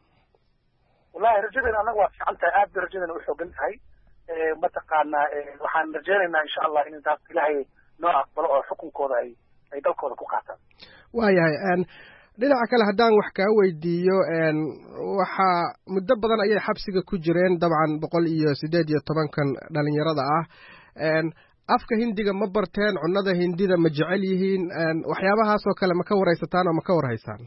Speaker 10: wallahi rajadeena anagu waa fiican tahay aad bay rajadeena u xoogan tahay mataqaana waxaan rajaynaynaa insha allah in taas ilaahay noo aqbalo oo xukunkooda ay ay dalkooda ku qaataan.
Speaker 9: waayahay dhinaca kale haddaan wax kaa weydiiyo waxaa muddo badan ayay xabsiga ku jireen dabcan boqol iyo siddeed iyo tobankan dhalinyarada ah afka hindiga ma barteen cunnada hindida ma jecel yihiin waxyaabahaasoo kale ma ka waraysataan oo ma ka warhaysaan?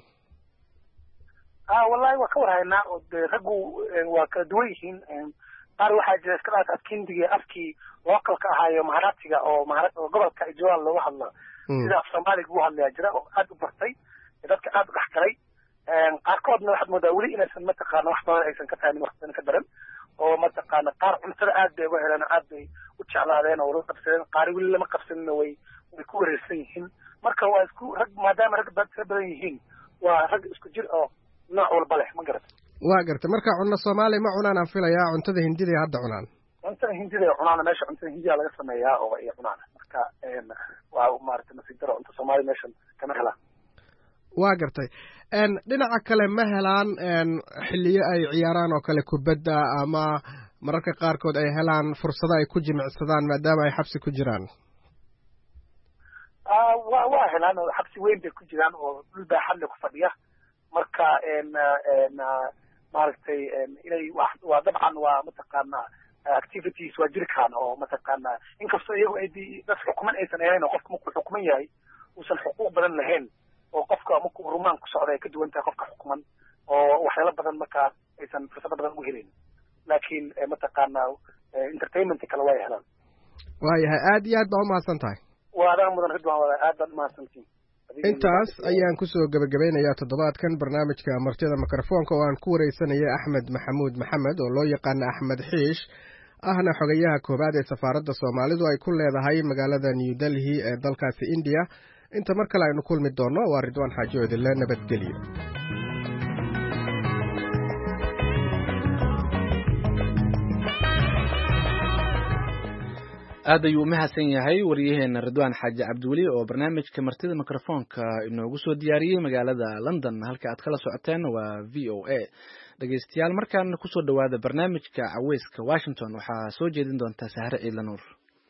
Speaker 10: ah wallahi waa ka warhaynaa oo dee raggu waa kala duwan yihiin qaar waxaa jira iska dhaaf afka hindiga afkii localka ahaayo maharatiga oo maharat oo gobolka Ijawaan looga hadlo sida af Soomaaliga ugu hadlaya jira oo aad u bartay dadka aad u dhaxgalay qaarkoodna waxaad moodaa weli inaysan mataqaana wax badan aysan ka fahmin wax badan ka daran oo mataqaana qaar cuntada aad bay uga heleen aad bay u jeclaadeen oo la qabsadeen qaar weli lama qabsanina way way ku wareersan yihiin marka waa isku rag maadaama rag badan yihiin waa rag isku jir oo nooc walba leh ma garata.
Speaker 9: waa gartay marka cunno Soomaali ma cunaan aan filayaa cuntada hindida hadda cunaan?
Speaker 10: cuntada hindida ay cunaan meesha cuntada hindiya laga sameeyaa oo ay cunaan marka waa maaragtay nasiib daro cunto Soomaali meeshan kama helaan.
Speaker 9: waa gartay dhinaca kale ma helaan xilliyo ay ciyaaraan oo kale kubadda ama mararka qaarkood ay helaan fursado ay ku jimicsadaan maadaama ay xabsi ku jiraan
Speaker 10: wa waa helaan oo xabsi weyn bay ku jiraan oo dhul baaxadle ku fadhiya marka maaragtay inay waa dabcan waa mataqaanaa activities waa jiri karaan oo mataqaanaa inkastoo iyagu ay dad xukuman aysan ahayn oo qofka markuu xukuman yahay uusan xuquuq badan lahayn oo qofka markuu rumaan ku socda ay ka duwan tahay qofka xukuman oo waxyaalo badan markaa aysan fursado badan u helayn laakiin mataqaanaa entertainment kale way helaan
Speaker 9: waayahay aad iyo aad baa umahadsan tahay
Speaker 10: waa adaa mudan ridwan wada aad baad umahadsantiin
Speaker 9: intaas ayaan kusoo gebagabeynayaa toddobaadkan barnaamijka martida mikrofoonka oo aan ku wareysanaya axmed maxamuud maxamed oo loo yaqaana axmed xiish ahna xogayaha koowaad ee safaaradda soomaalidu ay ku leedahay magaalada new delhi ee dalkaasi indiya inta mar kale aynu kulmi doonno waa ridwaan xaaji odile nabadgelyo
Speaker 2: aad ayuu umahadsan yahay wariyaheena ridwaan xaaji cabdiweli oo barnaamijka martida mikrofoonka inoogu soo diyaariyey magaalada london halka aad kala socoteen waa v o a dhegeystayaal markaan kusoo dhawaada barnaamijka caweyska washington waxaa soo jeedin doonta sahre ciidla nuur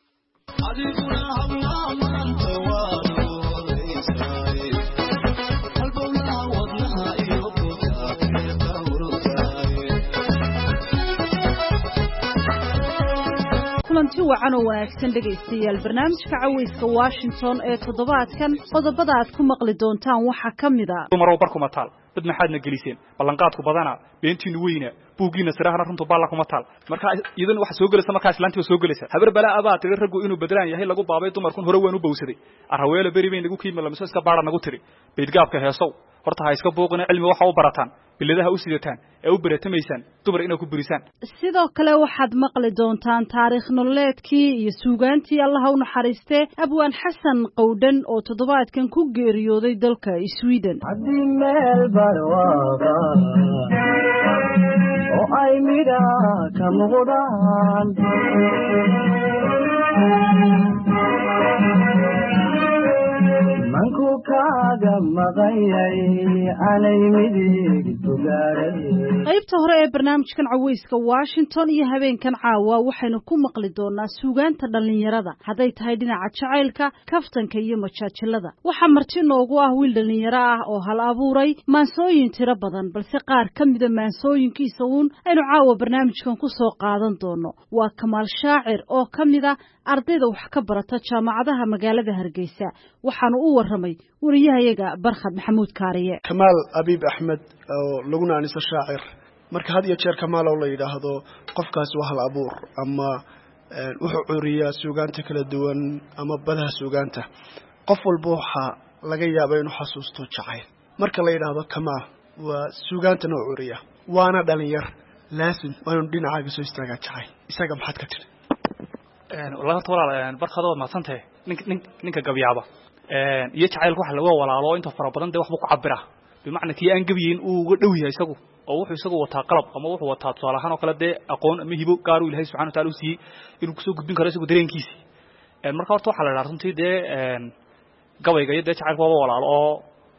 Speaker 11: kulanti wacan oo wanaagsan dhegaystayaal barnaamijka caweyska washington ee toddobaadkan qodobada aad ku maqli doontaan waxaa ka mid a
Speaker 12: dumarow barkuma taal dad maxaadna geliseen ballanqaadku badana beentiinu weyna buuggiina sirahana runtu baalla kuma taal markaa idan waxa soo gelaysa markaa islaantii soo gelaysa habar balaa abaa tiri raggu inuu bedelaan yahay lagu baabay dumarkun hore waan u bowsaday arhaweelo beri bay nagu kiima lamiso iska baara nagu tiri beedgaabka heesow horta ha iska booqina cilmi waxa u barataan biladaha u sidataan ee u baratamaysaan dumar inay ku burisaan
Speaker 11: sidoo kale waxaad maqli doontaan taariikh nololeedkii iyo suugaantii allaha u naxariistee abwaan xasan qowdhan oo toddobaadkan ku geeriyooday dalka sweden
Speaker 13: haddii meel barwaaqo oo ay midha ka muuqdaan manku kaaga maqanyay anay midig tugaaray
Speaker 11: qaybta hore ee barnaamijkan caweyska washington iyo habeenkan caawa waxaynu ku maqli doonaa suugaanta dhallinyarada hadday tahay dhinaca jacaylka kaftanka iyo majaajilada waxaa marti noogu ah wiil dhallinyaro ah oo hal abuuray maansooyin tiro badan balse qaar ka mida maansooyinkiisa uun aynu caawa barnaamijkan ku soo qaadan doono waa kamaal shaacir oo ka mid a ardayda wax ka barata jaamacadaha magaalada hargeysa waxaanu u warramay wariyahayaga barkhad maxamuud kaariye
Speaker 14: kamaal abiib axmed oo laguna aniso shaacir marka had iyo jeer kamaal oo la yidhaahdo qofkaasi waa hal abuur ama wuxuu curiyaa suugaanta kala duwan ama badaha suugaanta qof walba waxaa laga yaaba inuu xasuusto jacayl marka la yidhaahdo kamaal waa suugaanta noo curiya waana dhalinyar laasim waa inuu dhinacaaga soo istaagaa jacayl isaga maxaad ka tiri
Speaker 12: والله طوال برخذ ما سنته نك نك نك جبيعة يجعل واحد لو ولا الله أنت فربنا ده واحد عبره بمعنى كي أنجبين ودوي يسقو أو واحد يسقو وتقلب أما واحد وتطالعان وكلا ده أقون مهيبو كارو إلهي سبحانه وتعالى سي إنه كسوق بين كراسي قدرين كيسي المركب طوح على الأرض ده جوي جاي ده يجعل واحد ولا الله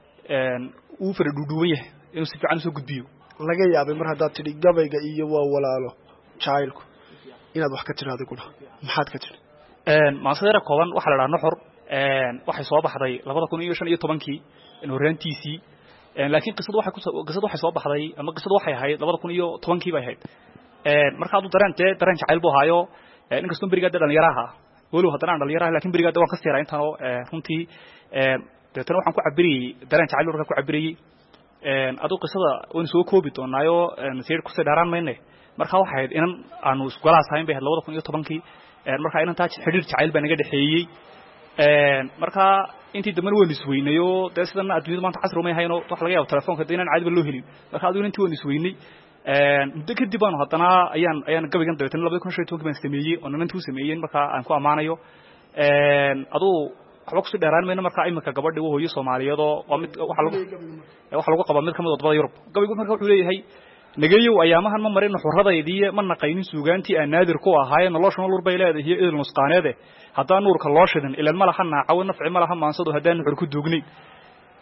Speaker 12: وفر دودويه إنه سبحانه عنه سوق بيو
Speaker 14: laga yaabay mar hadaad tidhi gabayga iyo waa walaalo jacaylku inaad wax ka tiraado kuna maxaad ka tiri
Speaker 12: een maasadara kooban waxa la raano xor een waxay soo baxday laba kun iyo shan iyo toban-kii in horaantiisii een laakiin qisadu waxay ku qisadu waxay soo baxday ama qisadu waxay ahayd laba kun iyo toban-kii bay ahayd een marka aad u dareentay dareen jacayl buu haayo in kastoo barigaad dhalinyaraha walow haddana dhalinyaraha laakiin barigaad waan ka siiraa intaan oo runtii een dadana waxaan ku cabiriyay dareen jacayl urka ku cabiriyay een adu qisada waan soo koobi doonaayo een sir ku sadaraan meene marka waxa ahayd in aanu isku galaasayn bay laba kun iyo toban-kii een marka inaan taaj xiriir jacayl baa naga dhaxeeyay een marka intii damar weyn isweynayo dadana adduunyada maanta casri uma hayno wax laga yaabo telefoonka inaan caadi loo helin marka adduun intii weyn isweynay een muddo kadib aan hadana ayaan ayaan gabaygan dabeetana laba kun iyo shan iyo toban-kii baan sameeyay oo nanantu sameeyeen marka aan ku amaanayo een adu waxba ku soo dheeraan meena marka imika gabadha uu hooyo Soomaaliyeed oo mid waxa lagu waxa lagu qaba mid kamid ah wadada Yurub gabaygu marka wuxuu leeyahay nagayo ayaamahan ma marin xurradaydii ma naqaynin suugaantii aan naadir ku ahaayeen nolosha nolol bay leedahay iyo idil nusqaaneede haddaan nuurka loo shidan ilaa ma laha naacaw nafci ma laha maansado haddaan xur ku duugnay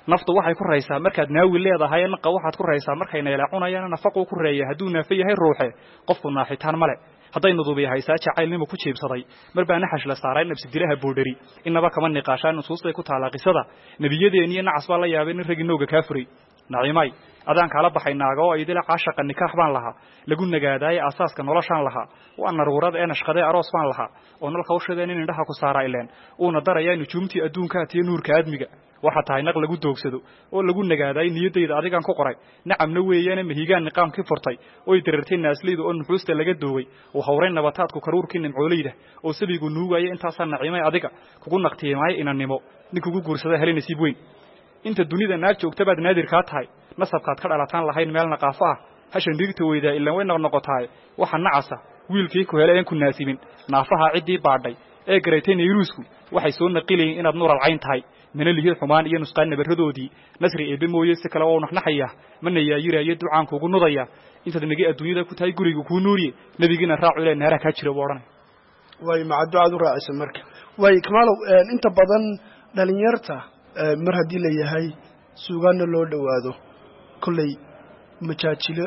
Speaker 12: naftu waxay ku raysaa markaad naawi leedahay naqa waxaad ku raysaa markay neelacunayaan nafaqo ku reeyay haduu naafi yahay ruuxe qofku naaxitaan male haday nudubi haysaa jacaylnimo ku jeebsaday marba naxash la saaray nafsi dilaha boodari inaba kama niqaashaan nusuustay ku taala qisada nabiyadeena nacas baa la yaabay in raginooga kaafuri naciimay adaan kala baxaynaaga oo idila caashaqa nikaax baan lahaa lagu nagaaday asaaska noloshaan lahaa waa naruurada ee nashqaday aroos baan lahaa oo nalka u shadeen in indhaha ku saaraa ileen uuna daraya nujuumtii adduunka iyo nuurka aadmiga waxa tahay naq lagu doogsado oo lagu nagaaday niyadayda adigan ku qoray nacamna weeyana mahigaan niqaamkii furtay oo dirartay naasliida oo nuxuusta laga doogay oo hawreen nabataadku karuurkii nimcooleyda oo sabigu nuugaya intaas naciimay adiga kugu naqtiimay inanimo ninkugu guursada helay nasiib weyn inta dunida naag joogta baad naadir ka tahay nasabkaad ka dhalataan lahayn meel naqaafo ah hashan dhigta weyda ilaa way noqotaay waxa nacasa wiilkii ku helay ku naasibin naafaha cidii baadhay ee gareetay neyruusku waxay soo naqilayeen inaad nuur alcayn tahay min lihi xumaan iyo nusqaan nabaradoodii nasri ee bimooyay si kala oo naxnaxaya man yaayirayo ducaan kugu nudaya inta nagi adduunyada ku tahay guriga ku nuuriye nabigina raac ilaa naara ka jira waran
Speaker 14: way ma ducadu raacaysan marka way kamaalow inta badan dhalinyarta mar hadii la yahay suugaana loo dhawaado kulay majaajilo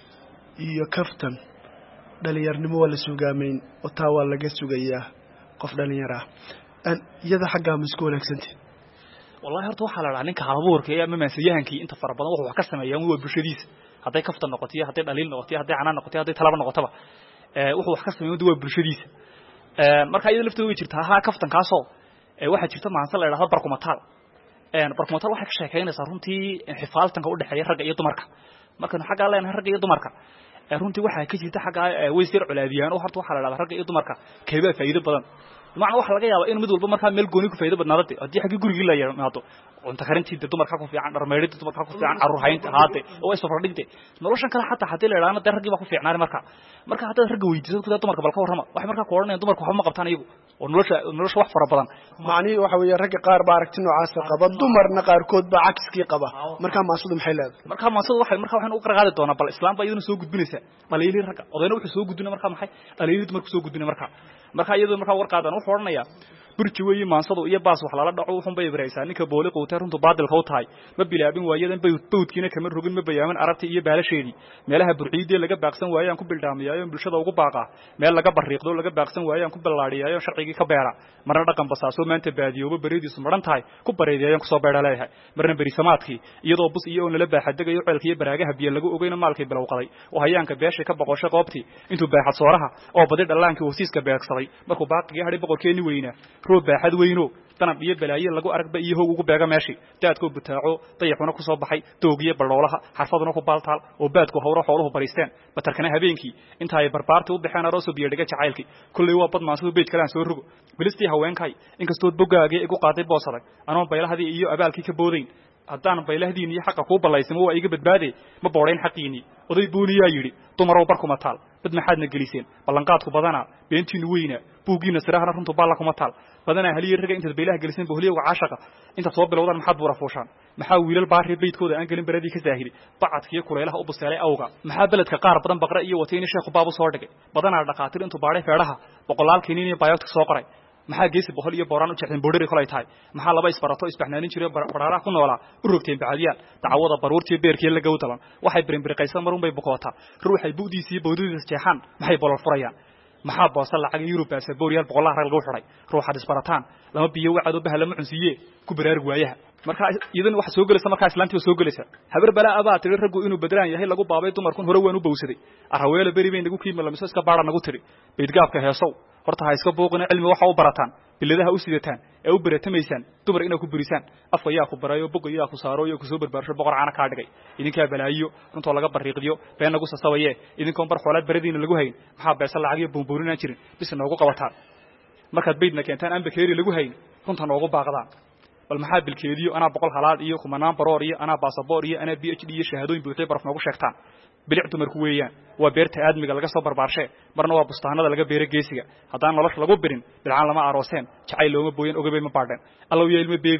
Speaker 14: iyo kaftan dhalinyarnimo wala suugaameyn oo taa waa laga sugayaa qof dhalinyara aan iyada xagga misku wanaagsantii
Speaker 12: wallahi horta waxa la raacay ninka halabuurka ee ama maasiyahankii inta fara badan wuxuu wax ka sameeyay waa bulshadiisa haday kaftan noqotiyo haday dhaliil noqotiyo haday canaan noqotiyo haday talaba noqotaba ee wuxuu wax ka sameeyay waa bulshadiisa ee marka iyada lafteedu way jirtaa ha kaftan kaasoo ee waxa jirta maanta la yiraahdo barkumataal een barkumataal waxa ka sheekeynaysaa runtii xifaaltanka u dhaxeeya rag iyo dumarka marka xagga leenahay rag iyo dumarka runtii waxa ka jirta xagga way sir culaadiyaan oo horta waxa la yiraahdaa rag iyo dumarka keeba faa'iido badan macna waxa laga yaabaa in mid walba marka meel gooni ku faa'iido badnaadada hadii xagga guriga la yiraahdo cunta karintiida dumarka ku fiican dharmeeridda dumarka ku fiican caruuraynta haade oo ay safar dhigtay noloshan kale xataa hadii la yiraahdo rag ba ku fiicnaan marka marka hadda rag weydiiso ku dumarka balka warama wax marka ku oranayaan dumarku waxba ma qabtaan iyagu oo nolosha nolosha wax fara badan
Speaker 14: macni waxa weeye rag qaar ba aragti noocaas qaba dumarna qaar kood ba cagskii qaba marka maasuud maxay leedahay
Speaker 12: marka maasuud waxay marka waxaan u qarqaadi doonaa bal islaam baa iyaduna soo gudbinaysa dhaliili rag odayna wuxuu soo gudbinay marka maxay dhaliili dumarku soo gudbinay marka marka iyadoo marka war qaadan wuxuu oranayaa burji weey maansado iyo baas wax la dhaco wuxuu bay baraysaa ninka booli qootay runtu baadil ka tahay ma bilaabin waayadan bawdkiina kama rogin ma bayaaman arabti iyo baalasheedi meelaha burciidee laga baaqsan waayaan ku bildaamiyay bulshada ugu baaqa meel laga bariiqdo laga baaqsan waayaan ku ballaadhiyay sharciga ka beera marna dhaqan basaaso maanta baadiyooba bareediisu maran tahay ku bareediyay ku soo beeraleeyahay marna bari samaadkii iyadoo bus iyo la baaxadagayo ceelka iyo baraagaha biyo lagu ogeyna maalkii bilowqaday oo hayaanka beesha ka boqosho qoobti intuu baaxad sooraha oo badi dhalaanka wasiiska beegsaday markuu baaqigii hadhay boqorkeeni weyna roob baaxad weyno tanab iyo balaayo lagu aragba iyo hoog ugu beega meeshi daadku butaaco dayaxuna ku soo baxay doogiye baloolaha xarfaduna ku baaltaal oo baadku hawro xooluhu baristeen batarkana habeenkii inta ay barbaarta u bixeen arooso biyo dhiga jacaylkii kulay waa bad maasoo beej kala soo rugo bilistii haweenkay inkastoo bogaagay igu qaaday boosaday anoo baylahdii iyo abaalkii ka boodayn haddaan baylahdii iyo xaqa ku balaysimo waa iga badbaaday ma booreen xaqiini oday buuniyaa yiri dumar oo barkuma taal bad maxaadna geliseen ballanqaadku badana beentiinu weyna buugiina sirahana runtu baalla kuma taal badana haliye raga inta baylaha geliseen bohliyoga caashaqa inta soo bilowdan maxaad buura fuushaan maxaa wiilal baari beedkooda aan galin baradii ka saahiri bacadkiyo kuleelaha u busteelay awga maxaa beledka qaar badan baqra iyo watayni sheekhu baabu soo dhigay badana dhaqaatir intuu baaray feedhaha boqolaal kiniin iyo biyotic soo qoray maxaa geesi boqol iyo booraan u jeexin boodhari kale tahay maxaa laba isbarato isbaxnaanin jiray baraaraha ku noolaa u rogteen bacadiyaan dacwada baruurtii beerkii la gowdalan waxay brinbirqaysan marun bay bukoota ruuxay buudiisii boodadiisa jeexan maxay bolol furayaan maxaa boosa lacag Yurub baa sabooriyal boqolaha rag lagu xiray ruuxa disbarataan lama biyo wacdo bahal lama cunsiye ku baraarug waayaha marka idan wax soo galaysa marka islaantii soo galaysa habar balaa abaa tiri ragu inuu badlaan yahay lagu baabay dumarkun hore waan u bowsaday araweela bari bay nagu kiima lamiso iska baara nagu tiri beedgaabka heesow horta ha iska booqina cilmi waxa u barataan biladaha u sidataan ee u baratamaysan dumar inay ku burisaan afka yaa ku barayo boqo yaa ku saaro iyo ku soo barbaarsho boqor caana ka dhigay idinka balaayo runta laga bariiqdiyo been nagu sasabaye idinkoon bar xoolaad baradiina lagu hayn maxaa beesa lacag iyo buumbuurinaan jirin bis noogu qabataan markaad beedna keentaan aan bakeeri lagu hayn runta noogu baaqdaan bal maxaa bilkeediyo ana boqol halaad iyo kumanaan baroor iyo ana baasaboor iyo ana B H D iyo shahaadooyin buuxday baraf noogu sheegtaan bilic dumarku weeyaan waa beerta aadmiga laga soo barbaarshay marna waa bustaanada laga beeray geesiga hadaan nolosh lagu birin bilcaan lama arooseen jacayl looma booyan ogabay ma baadheen allow yeelma beebiya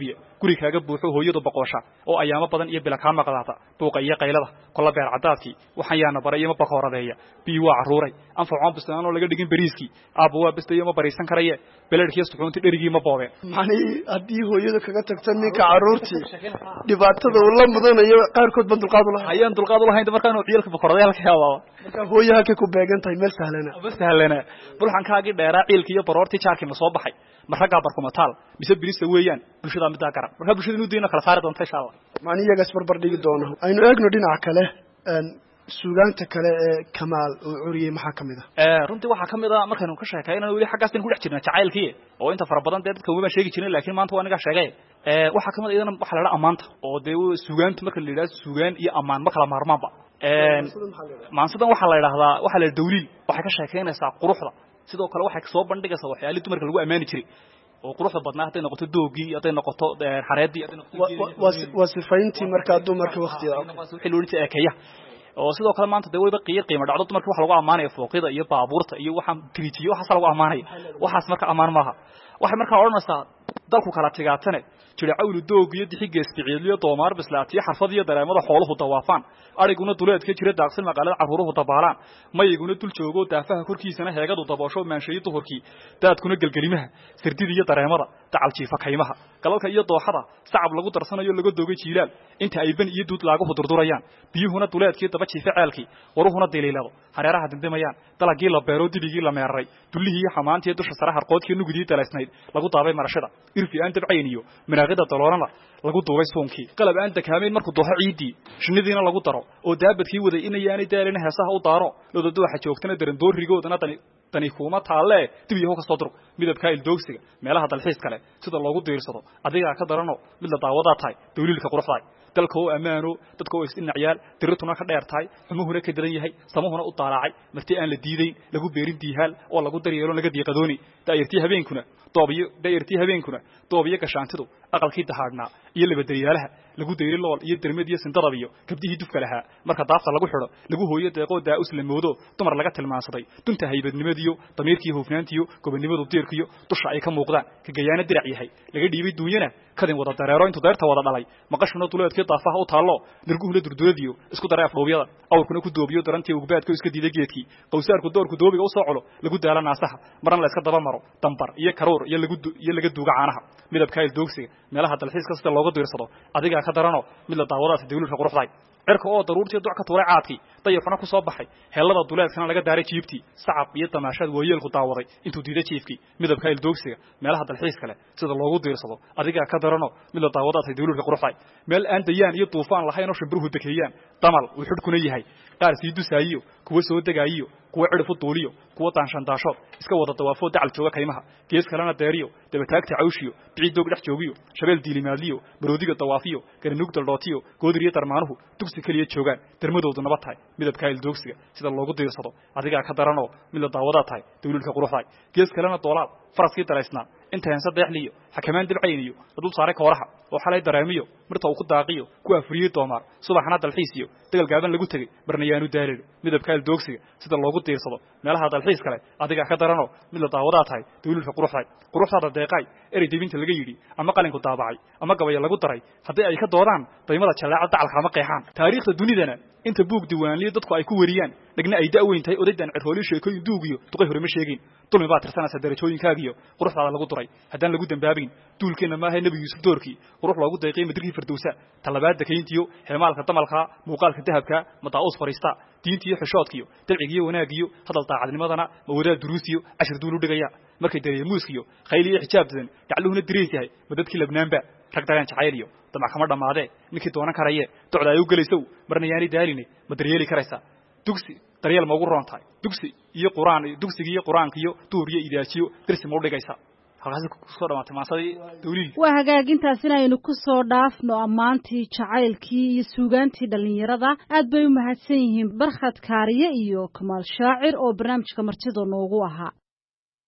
Speaker 12: guri kaaga buuxo hooyadu boqosha oo ayaamo badan iyo bila ka maqlaata buuqa iyo qaylada kala beer cadaadki waxaan yaana baray ma bakooradeeya bii waa caruuray anfacoon bistaan oo laga dhigin bariiski aabbo waa bistayo ma bariisan karaye belerkiis tuxunti dherigii ma boobe
Speaker 14: macni hadii hooyadu kaga tagto ninka caruurtii dhibaatada uu la mudanayo qaarkood bad dulqaad u lahayn
Speaker 12: ayaan dulqaad u lahayn markaan uu ciilka bakooradeeya ka yaabo
Speaker 14: marka hooyaha ka ku beegan tahay meel sahlana
Speaker 12: ma sahlana bulxan kaagi dheeraa ciilka iyo baroortii jaarkii ma soo baxay marka barkuma taal mise birista weeyaan bulshada mid gaar marka bulshada inuu diina kala saari doonto insha Allah
Speaker 14: macni iyaga isbarbar dhigi doono aynu eegno dhinaca kale een suugaanta kale ee Kamaal oo uriyay maxaa kamid ah
Speaker 12: ee runtii waxa kamid ah markaanu ka sheekaynayo wali xaggaas in ku dhex jirnaa jacaylkii oo inta fara badan dadka waba sheegi jireen laakiin maanta waa aniga sheegay ee waxa kamid ah idan waxa la yiraahdaa amaanta oo dee suugaanta marka la yiraahdo suugaan iyo amaan ma kala maarmaanba ee maansadan waxa la yiraahdaa waxa la dawliil waxa ka sheekaynaysaa quruxda sidoo kale waxa ka soo bandhigaysaa waxyaalo dumarka lagu amaani jiray oo quruxda badnaa haday noqoto doogii haday noqoto xareedii haday
Speaker 14: noqoto wasifayntii marka dumarka waqtiga
Speaker 12: wixii loo dhigay eekaya oo sidoo kale maanta day wayba qiir qiimo dhacdo dumarka waxa lagu amaanayo fooqida iyo baabuurta iyo waxaan tirijiyo waxa lagu amaanayo waxaas marka amaan maaha waxa marka oranaysaa dalku kala tigaatane jira cawlu doogiyo dixigees biciiliyo doomaar bislaatiyo xarfad iyo dareemada xooluhu dawaafaan ariguna duleedka jira daaqsin maqaalada caruuruhu dabaalaan mayiguna dul joogo daafaha korkiisana heegadu daboosho maanshayi duhurkii daadkuna galgalimaha sirdida iyo dareemada dacal jiifa kaymaha galalka iyo dooxada sacab lagu darsanayo laga doogay jiilaal inta ay ban iyo duud laagu hudurdurayaan biyuhuna duleedkii daba jiifa ceelkii waruhuna dileelado hareeraha dindimayaan dalagii la beero dibigii la meeray dullihii iyo xamaantii dusha sare harqoodkii nugudii dalaysnayd lagu daabay marashada irfi aan dabcayniyo manaaqida daloolana lagu duubay soonkii qalab aan dakaameen markuu dooxo ciidii shinidiina lagu daro oo daabadkii waday inayaanay daalina heesaha u daaro lodadu waxa joogtana daran doorigoodana tani tani kuma taale dib iyo ka soo duro midabka il doogsiga meelaha dalxiis kale sida loogu diirsado adiga ka darano mid la daawada tahay dawliilka quruxda dalka oo amaano dadka oo isdhinacyal dirirtuna ka dheertahay xumuhuna ka daran yahay samuhuna u taalaacay marti aan la diideyn lagu beerin diihaal oo lagu daryeelo laga diiqadooni daayirtii habeenkuna doobiyo daayirtii habeenkuna doobiyo ka shaantidu aqalkii dahaadna iyo laba daryeelaha lagu deeyay lool iyo dermad iyo sindadabiyo gabdhihii dufka lahaa marka daafta lagu xiro lagu hooyo deeqo daa uslamoodo dumar laga tilmaansaday dunta haybadnimadiyo damiirkii hufnaantiyo gobonimadu diirkiyo dusha ay ka muuqdaan ka gayaana dirac yahay laga dhiibay duunyana kadin wada dareero intuu deerta wada dhalay maqashuna duleedkii daafaha u taalo nirguhuna durduradiyo isku daray afdhoobyada awrkuna ku doobiyo darantii ugbaadka iska diiday geedkii qowsaarku doorku doobiga u soo colo lagu daala naasaha marna la iska daba maro dambar iyo karoor iyo lagu iyo laga duuga caanaha midabka il doogsiga meelaha dalxiiska sida looga diirsado adiga ka darano mid la daawadaas dawladda quruxday cirka oo daruurtii duc ka tuuray caadkii dayafna ku soo baxay heelada duleedkana laga daaray jiibtii sacab iyo tamaashad weeyelku daawaday intuu diiday jiifkii midabka il doogsiga meelaha dalxiis kale sida loogu diirsado adiga ka darano mid la daawadaas dawladda quruxday meel aan dayaan iyo duufaan lahayn oo shibruhu dakeeyaan damal uu xidhkuna yahay qaar sii dusaayo kuwa soo degaayo kuwa cirfu duuliyo kuwa taanshan daasho iska wada dawaafo dacal jooga kaymaha gees kalena deeriyo dabataagta cawshiyo biciidoog dhex joogiyo shabeel diilimaadliyo baroodiga dawaafiyo garanug daldhootiyo goodiriyo darmaanuhu dugsi kaliya joogaan darmadoodu nabad tahay midabka il doogsiga sida loogu diirsado adiga ka daranoo mid la daawada tahay dawladka quruxday gees kalena doolaal faraskii dalaysnaa inta heensa deexliyo xakamaan dibcayniyo dul saaray kooraha oo xalay dareemiyo marta uu ku daaqiyo ku afriyo doomaar subaxna dalxiisiyo dagal gaaban lagu tagay barnayaanu daalil midabka il doogsiga sida loogu diirsado meelaha dalxiis kale adiga ka darano mid la daawada tahay dawladka quruxday quruxda deeqay eri dibinta laga yiri ama qalinku daabacay ama gabaya lagu daray hadii ay ka doodaan qiimada jalaacada dacalka ma qeexaan taariikhda dunidana inta buug diiwaanliyo dadku ay ku wariyaan dhigna ay daaweyn tahay odaydan cirhooli sheekooyin duugiyo duqay hore ma sheegin dulmi baa tirsanaysa darajooyinkaagiyo quruxda lagu duray hadaan lagu dambaabin duulkeena ma ahay nabi yuusuf doorkii qurux loogu deeqay madrigi firdawsa talabaad dakeyntiyo heemaalka damalka muuqaalka dahabka madaa'us fariista diintiyo xishoodkiyo dalcigiyo wanaagiyo hadal daacadnimadana mawadaad duruusiyo ashir duulu dhigaya markay dareeyay muuskiyo khayliyo xijaabdan gacluhuna direey yahay madadkii labnaanba rag dagan jacayliyo damac kama dhamaade ninkii doonan karaye docda ay u galayso marna yaani daaline ma daryeeli karaysa dugsi daryeel ma ugu roon tahay dugsi iyo quraan dugsiga iyo quraanka iyo duuriyo idaajiyo dirsi ma u dhigaysa halkaas ku soo dhamaatay maasadii dawliil
Speaker 11: waa hagaagintaasina aynu ku soo dhaafno ammaantii jacaylkii iyo suugaantii dhalinyarada aad bay u mahadsan yihiin barkhad kaariye iyo Kamaal Shaacir oo barnaamijka martida noogu ahaa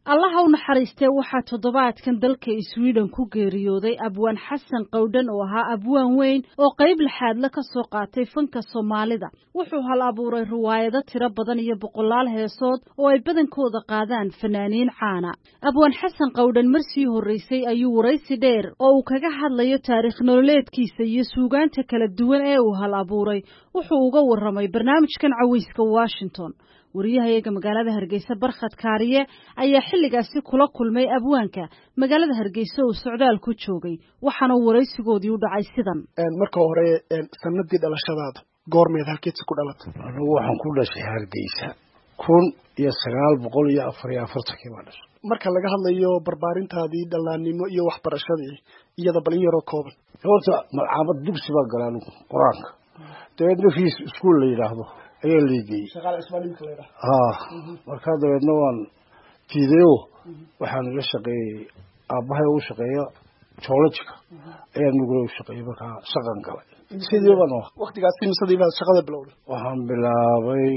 Speaker 11: allaha u naxariistee waxaa toddobaadkan dalka Sweden ku geeriyooday abwaan xasan qowdhan oo ahaa abwaan weyn oo qayb lixaadle ka soo qaatay fanka Soomaalida wuxuu hal abuuray riwaayado tiro badan iyo boqolaal heesood oo ay badankooda qaadaan fanaaniin caana abwaan xasan qowdhan markii horeysay ayuu waraysi dheer oo uu kaga hadlayo taariikh nololeedkiisa iyo suugaanta kala duwan ee uu hal abuuray wuxuu uga waramay barnaamijkan cawayska Washington wariyahayaga magaalada Hargeysa Barkhad Kaariye ayaa xilligaasi kula kulmay abwaanka magaalada Hargeysa oo socdaal ku joogay waxaana waraysigoodii u dhacay sidan
Speaker 14: marka hore sanadii dhalashadaada goormeed halkeed ku dhalatay
Speaker 15: anigu waxaan ku dhashay Hargeysa kun iyo sagaal boqol iyo afar iyo afartan baan dhashay
Speaker 14: marka laga hadlayo barbaarintaadii dhalaannimo iyo waxbarashadii iyada balin yaro kooban
Speaker 15: horta malcaamad dugsi baa galaan quraanka dabeedna fiis iskuul la yiraahdo ayaa leegay
Speaker 14: shaqaale ismaalimka la yiraahdo
Speaker 15: ah marka dabeedna waan fiideo waxaan la shaqeeyay aabahay uu shaqeeyo geologica ayaa nugu u shaqeeyay marka shaqan galay sidii baan
Speaker 14: waqtigaas sidii baan shaqada bilowday
Speaker 15: waxaan bilaabay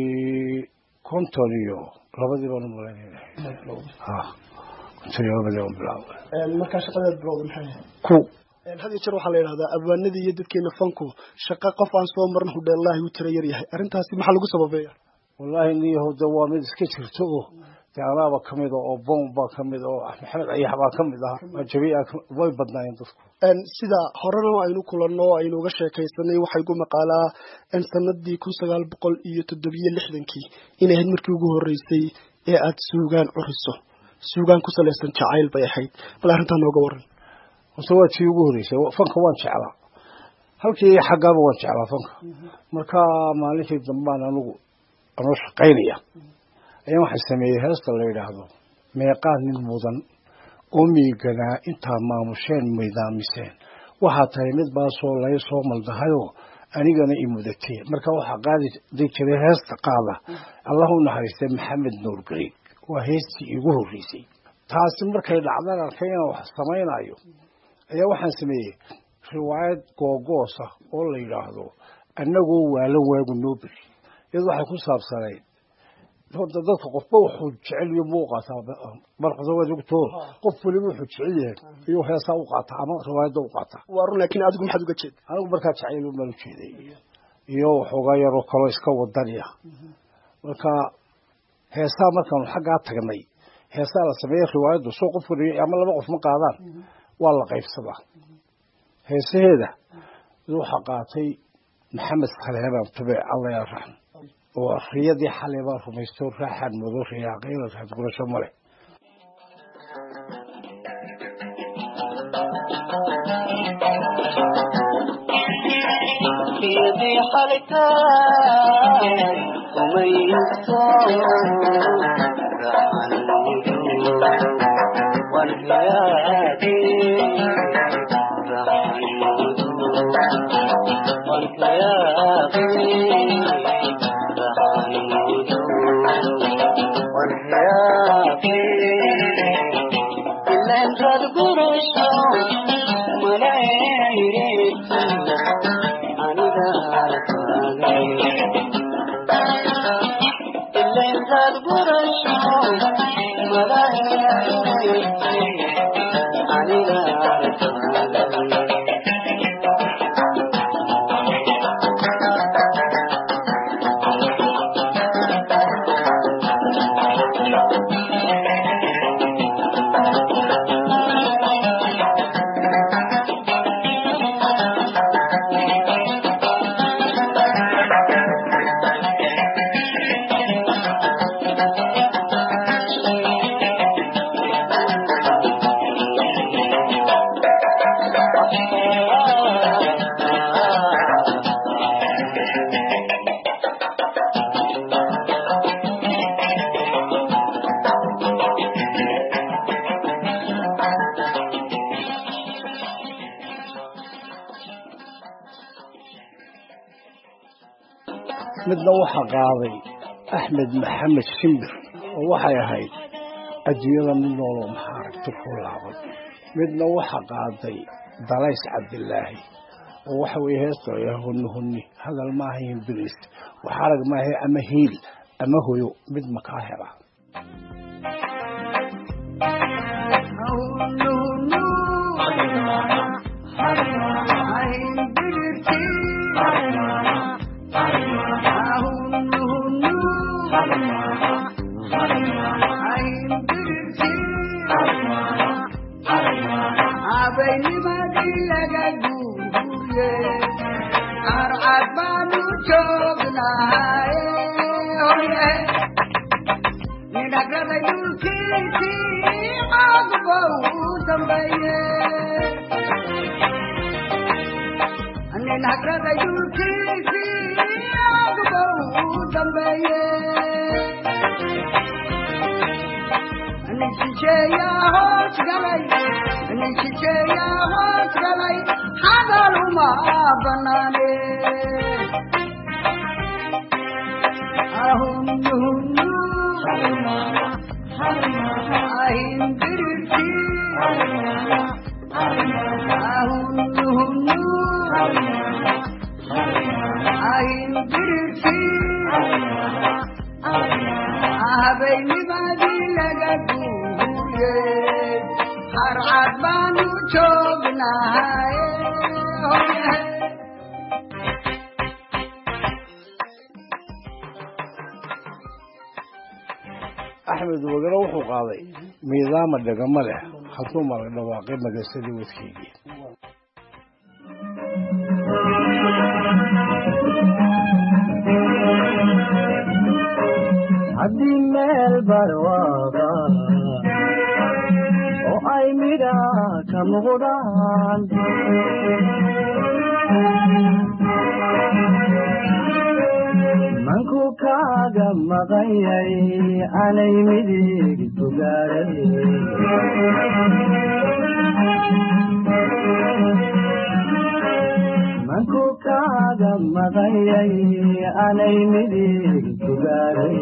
Speaker 15: konton iyo labadii baan maleynay ha konton iyo labadii baan bilaabay
Speaker 14: ee marka shaqada bilowday maxay
Speaker 15: ku
Speaker 14: هذه الشر وحلا هذا أبواننا دي يدك كنا فانكو شقة قف عن صوم مرنه ده الله يترير ياه أرنت هسي محل جو سببية
Speaker 15: والله إني هو دوامد سكتر توه تعالى بكمده أو بوم بكمده أو محمد أي حبا كمده جميع وايد بدنا ينتصف
Speaker 14: أن سيدا هرنا وعينو كلنا وعينو غشة كيسني وحيقول مقالة أن سندي كل سجال بقول يتدبي اللحدنكي إن هاد مركوجه الرئيسي إعاد سوغان عرسه سوغان كسل يسن شعيل بيحيد بلا أرنت هنو جورن
Speaker 15: وسوات في وجودي سو فنك وان شعلا هل كي حقا وان شعلا فنك مركا مالك الزمان أنا أنا شقينيا أيام حسمي هست الله يرحمه ميقات من المدن أمي جنا أنت ما مشين ميدان مسين وحتى يمد باسو لا يسوم الدهيو أنا جنا إمودتي مركا وحقادي ذيك اللي هست قاله اللهم نحرس محمد نور قريب وهستي يقول ريسي تاسم مركا العذاب كينا وحسمين أيو ayaa waxaan sameeyay riwaayad googoosa oo la yiraahdo annagu waa la waagu noobel iyadoo waxa ku saabsanay dadka qofba wuxuu jecel yahay muuqata marqada waa doctor qof waliba wuxuu jecel yahay iyo heesa u qaata ama riwaayad u qaata
Speaker 14: waa run laakiin adigu maxaad uga jeed
Speaker 15: anigu markaa jecel u mal jeeday iyo waxoogaa yar oo kale iska wadaniya marka heesa markaan xagga tagnay heesa la sameeyay riwaayadu soo qof ama laba qof ma qaadaan والله قيف صباح هي سيدة روح قاطي محمد خليبة تبع الله يرحمه وخيادي حليبة ومستور راح الموضوع يا غير هتقول شو مالي
Speaker 13: بيدي حالتها وميزتها والحياتي والحياتي والحياتي إلا أنت تقرش ملايين أنا دارك إلا أنت تقرش ملايين
Speaker 15: midna waxa qaaday Axmed Maxamed Shimbir oo waxay ahayd adduunyada mid nool oo maxaragto ku laabay midna waxa qaaday Dalays Cabdillaahi oo waxa way heesto yahoon hunni hadal ma ahayn bilis waxa rag ma ahay ama hiil ama hooyo mid ma ka hela
Speaker 13: joognahay hoye ninagrada dulkiisi cagba u dambeeye ninagrada dulkiisi cagba u dambeeye nijijeeya hoos galay nijijeeya hoos galay hadal uma banaane ahunnuhunnu ahin birirti ahunnuhunnu ahin birirti habeennimadii laga guuye harcad baanu joognahay
Speaker 15: axmed wagalo wuxuu qaaday miidaama dhagama leh hadduu mala dhawaaqay magasadii wadkeygii
Speaker 13: haddii meel barwaaqo oo ay midha ka muuqdaan manku kaaga maqanyay anay midig sugaaray manku kaaga maqanyay anay midig sugaaray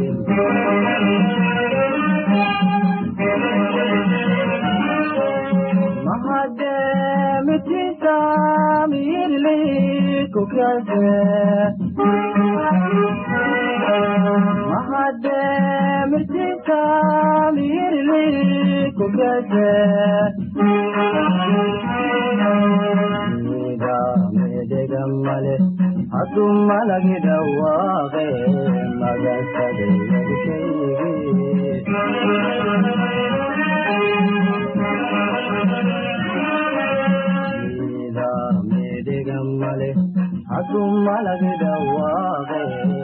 Speaker 13: mahademitinta mirli kukaze mahademitinta mirli kukaze mida medegamale hadu malagi dhawaaqe magasade hadu malagi dhawaaqe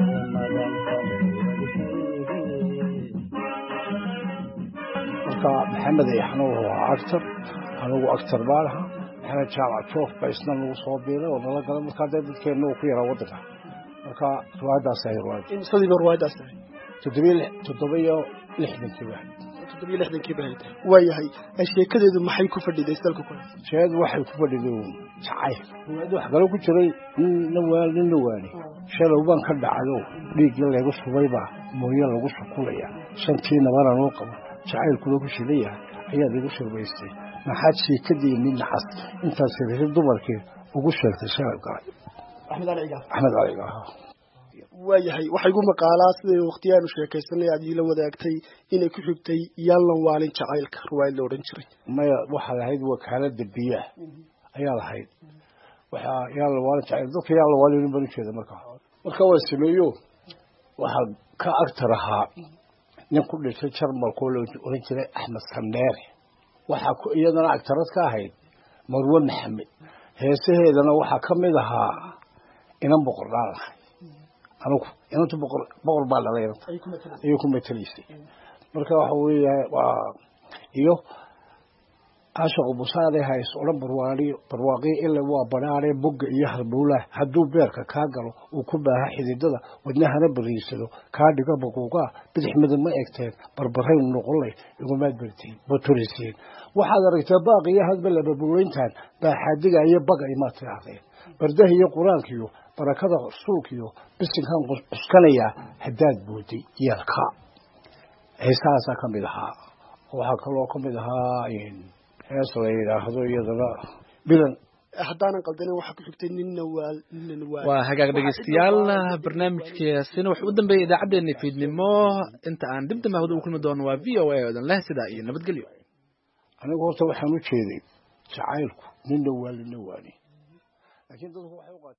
Speaker 15: marka maxamed yaxna wuxuu ahaa actor anigu actor baan ahaa maxamed jaamac joof ba isna nagu soo biiray oo nala galay markaa dee dadkeenna uu ku yaraa waddanka marka riwaayadaas ahay riwaayad
Speaker 14: sadiiba riwaayadaas ahay
Speaker 15: toddobiyo toddoba iyo lixdankii baa
Speaker 14: toddobiyo lixdankii baa haytay waayahay sheekadeedu maxay ku fadhiday salka ku
Speaker 15: sheekadu waxay ku fadhiday jacayl riwaayadu wax kale ku jiray nin waal nin waali shalow baan ka dhacdo dhiiggii lagu subay baa mooye lagu shukulaya shantii nabana loo qabo jacaylkuna ku shilaya ayaa lagu shirbaystay maxaad sheekadii nin xas intaas sirri dumarkii ugu sheegtay shaqal galay
Speaker 14: axmed ali cigaal
Speaker 15: axmed ali cigaal
Speaker 14: waayahay waxay ugu maqaalaa sidii waqtiyaanu sheekaysanay aad ila wadaagtay inay ku xigtay yaalan waalin jacaylka riwaayad la odhan jiray
Speaker 15: maya waxaa lahayd wakaalada biyaha ayaa lahayd waxaa yaalan waalin jacayl dadka yaalan waalin baan u jeeda markaa marka waa sameeyo waxaa ka agtar ahaa nin ku dhashay jarmalkoo la oran jiray axmed sandeere waxaa iyadana agtarad ka ahayd marwe maxamed heesaheedana waxaa ka mid ahaa inan boqordhaan lahay anugu inantu boqor boqor baa dhalay ayay ku matalaysay marka waxa weeye waa iyo ashaqo busaade hays oran barwaaqi barwaaqi illa waa banaare bogga iyo halbowla hadduu beerka ka galo uu ku baaha xididada wadnahana bariisado ka dhiga boqoqa bidix midab ma egteen barbaray noqolay iguma bartiin boturiseen waxaad aragtaa baaqiya hadba laba buurintaan baa xadiga iyo baga ima tiraadeen bardaha iyo quraankiyo barakada rasuulkiyo bisinkan quskanaya hadaad boodi yarka heesaasa ka mid ahaa waxa kaloo ka mid ahaa in hees la yiraahdo iyadana bilan
Speaker 14: haddaanan qaldanin waxa ku xigtay ninna waal ninna waal
Speaker 2: waa hagaag dhageystayaal barnaamijkeesina wuxuu u dambeeyay idaacadeena fiidnimo inta aan dib dambe hawada u kulmi doono waa v o a odan leh sida iyo nabadgelyo
Speaker 15: anigu horta waxaan u jeeday jacaylku ninna waal ninna waani laakiin dadku waxay u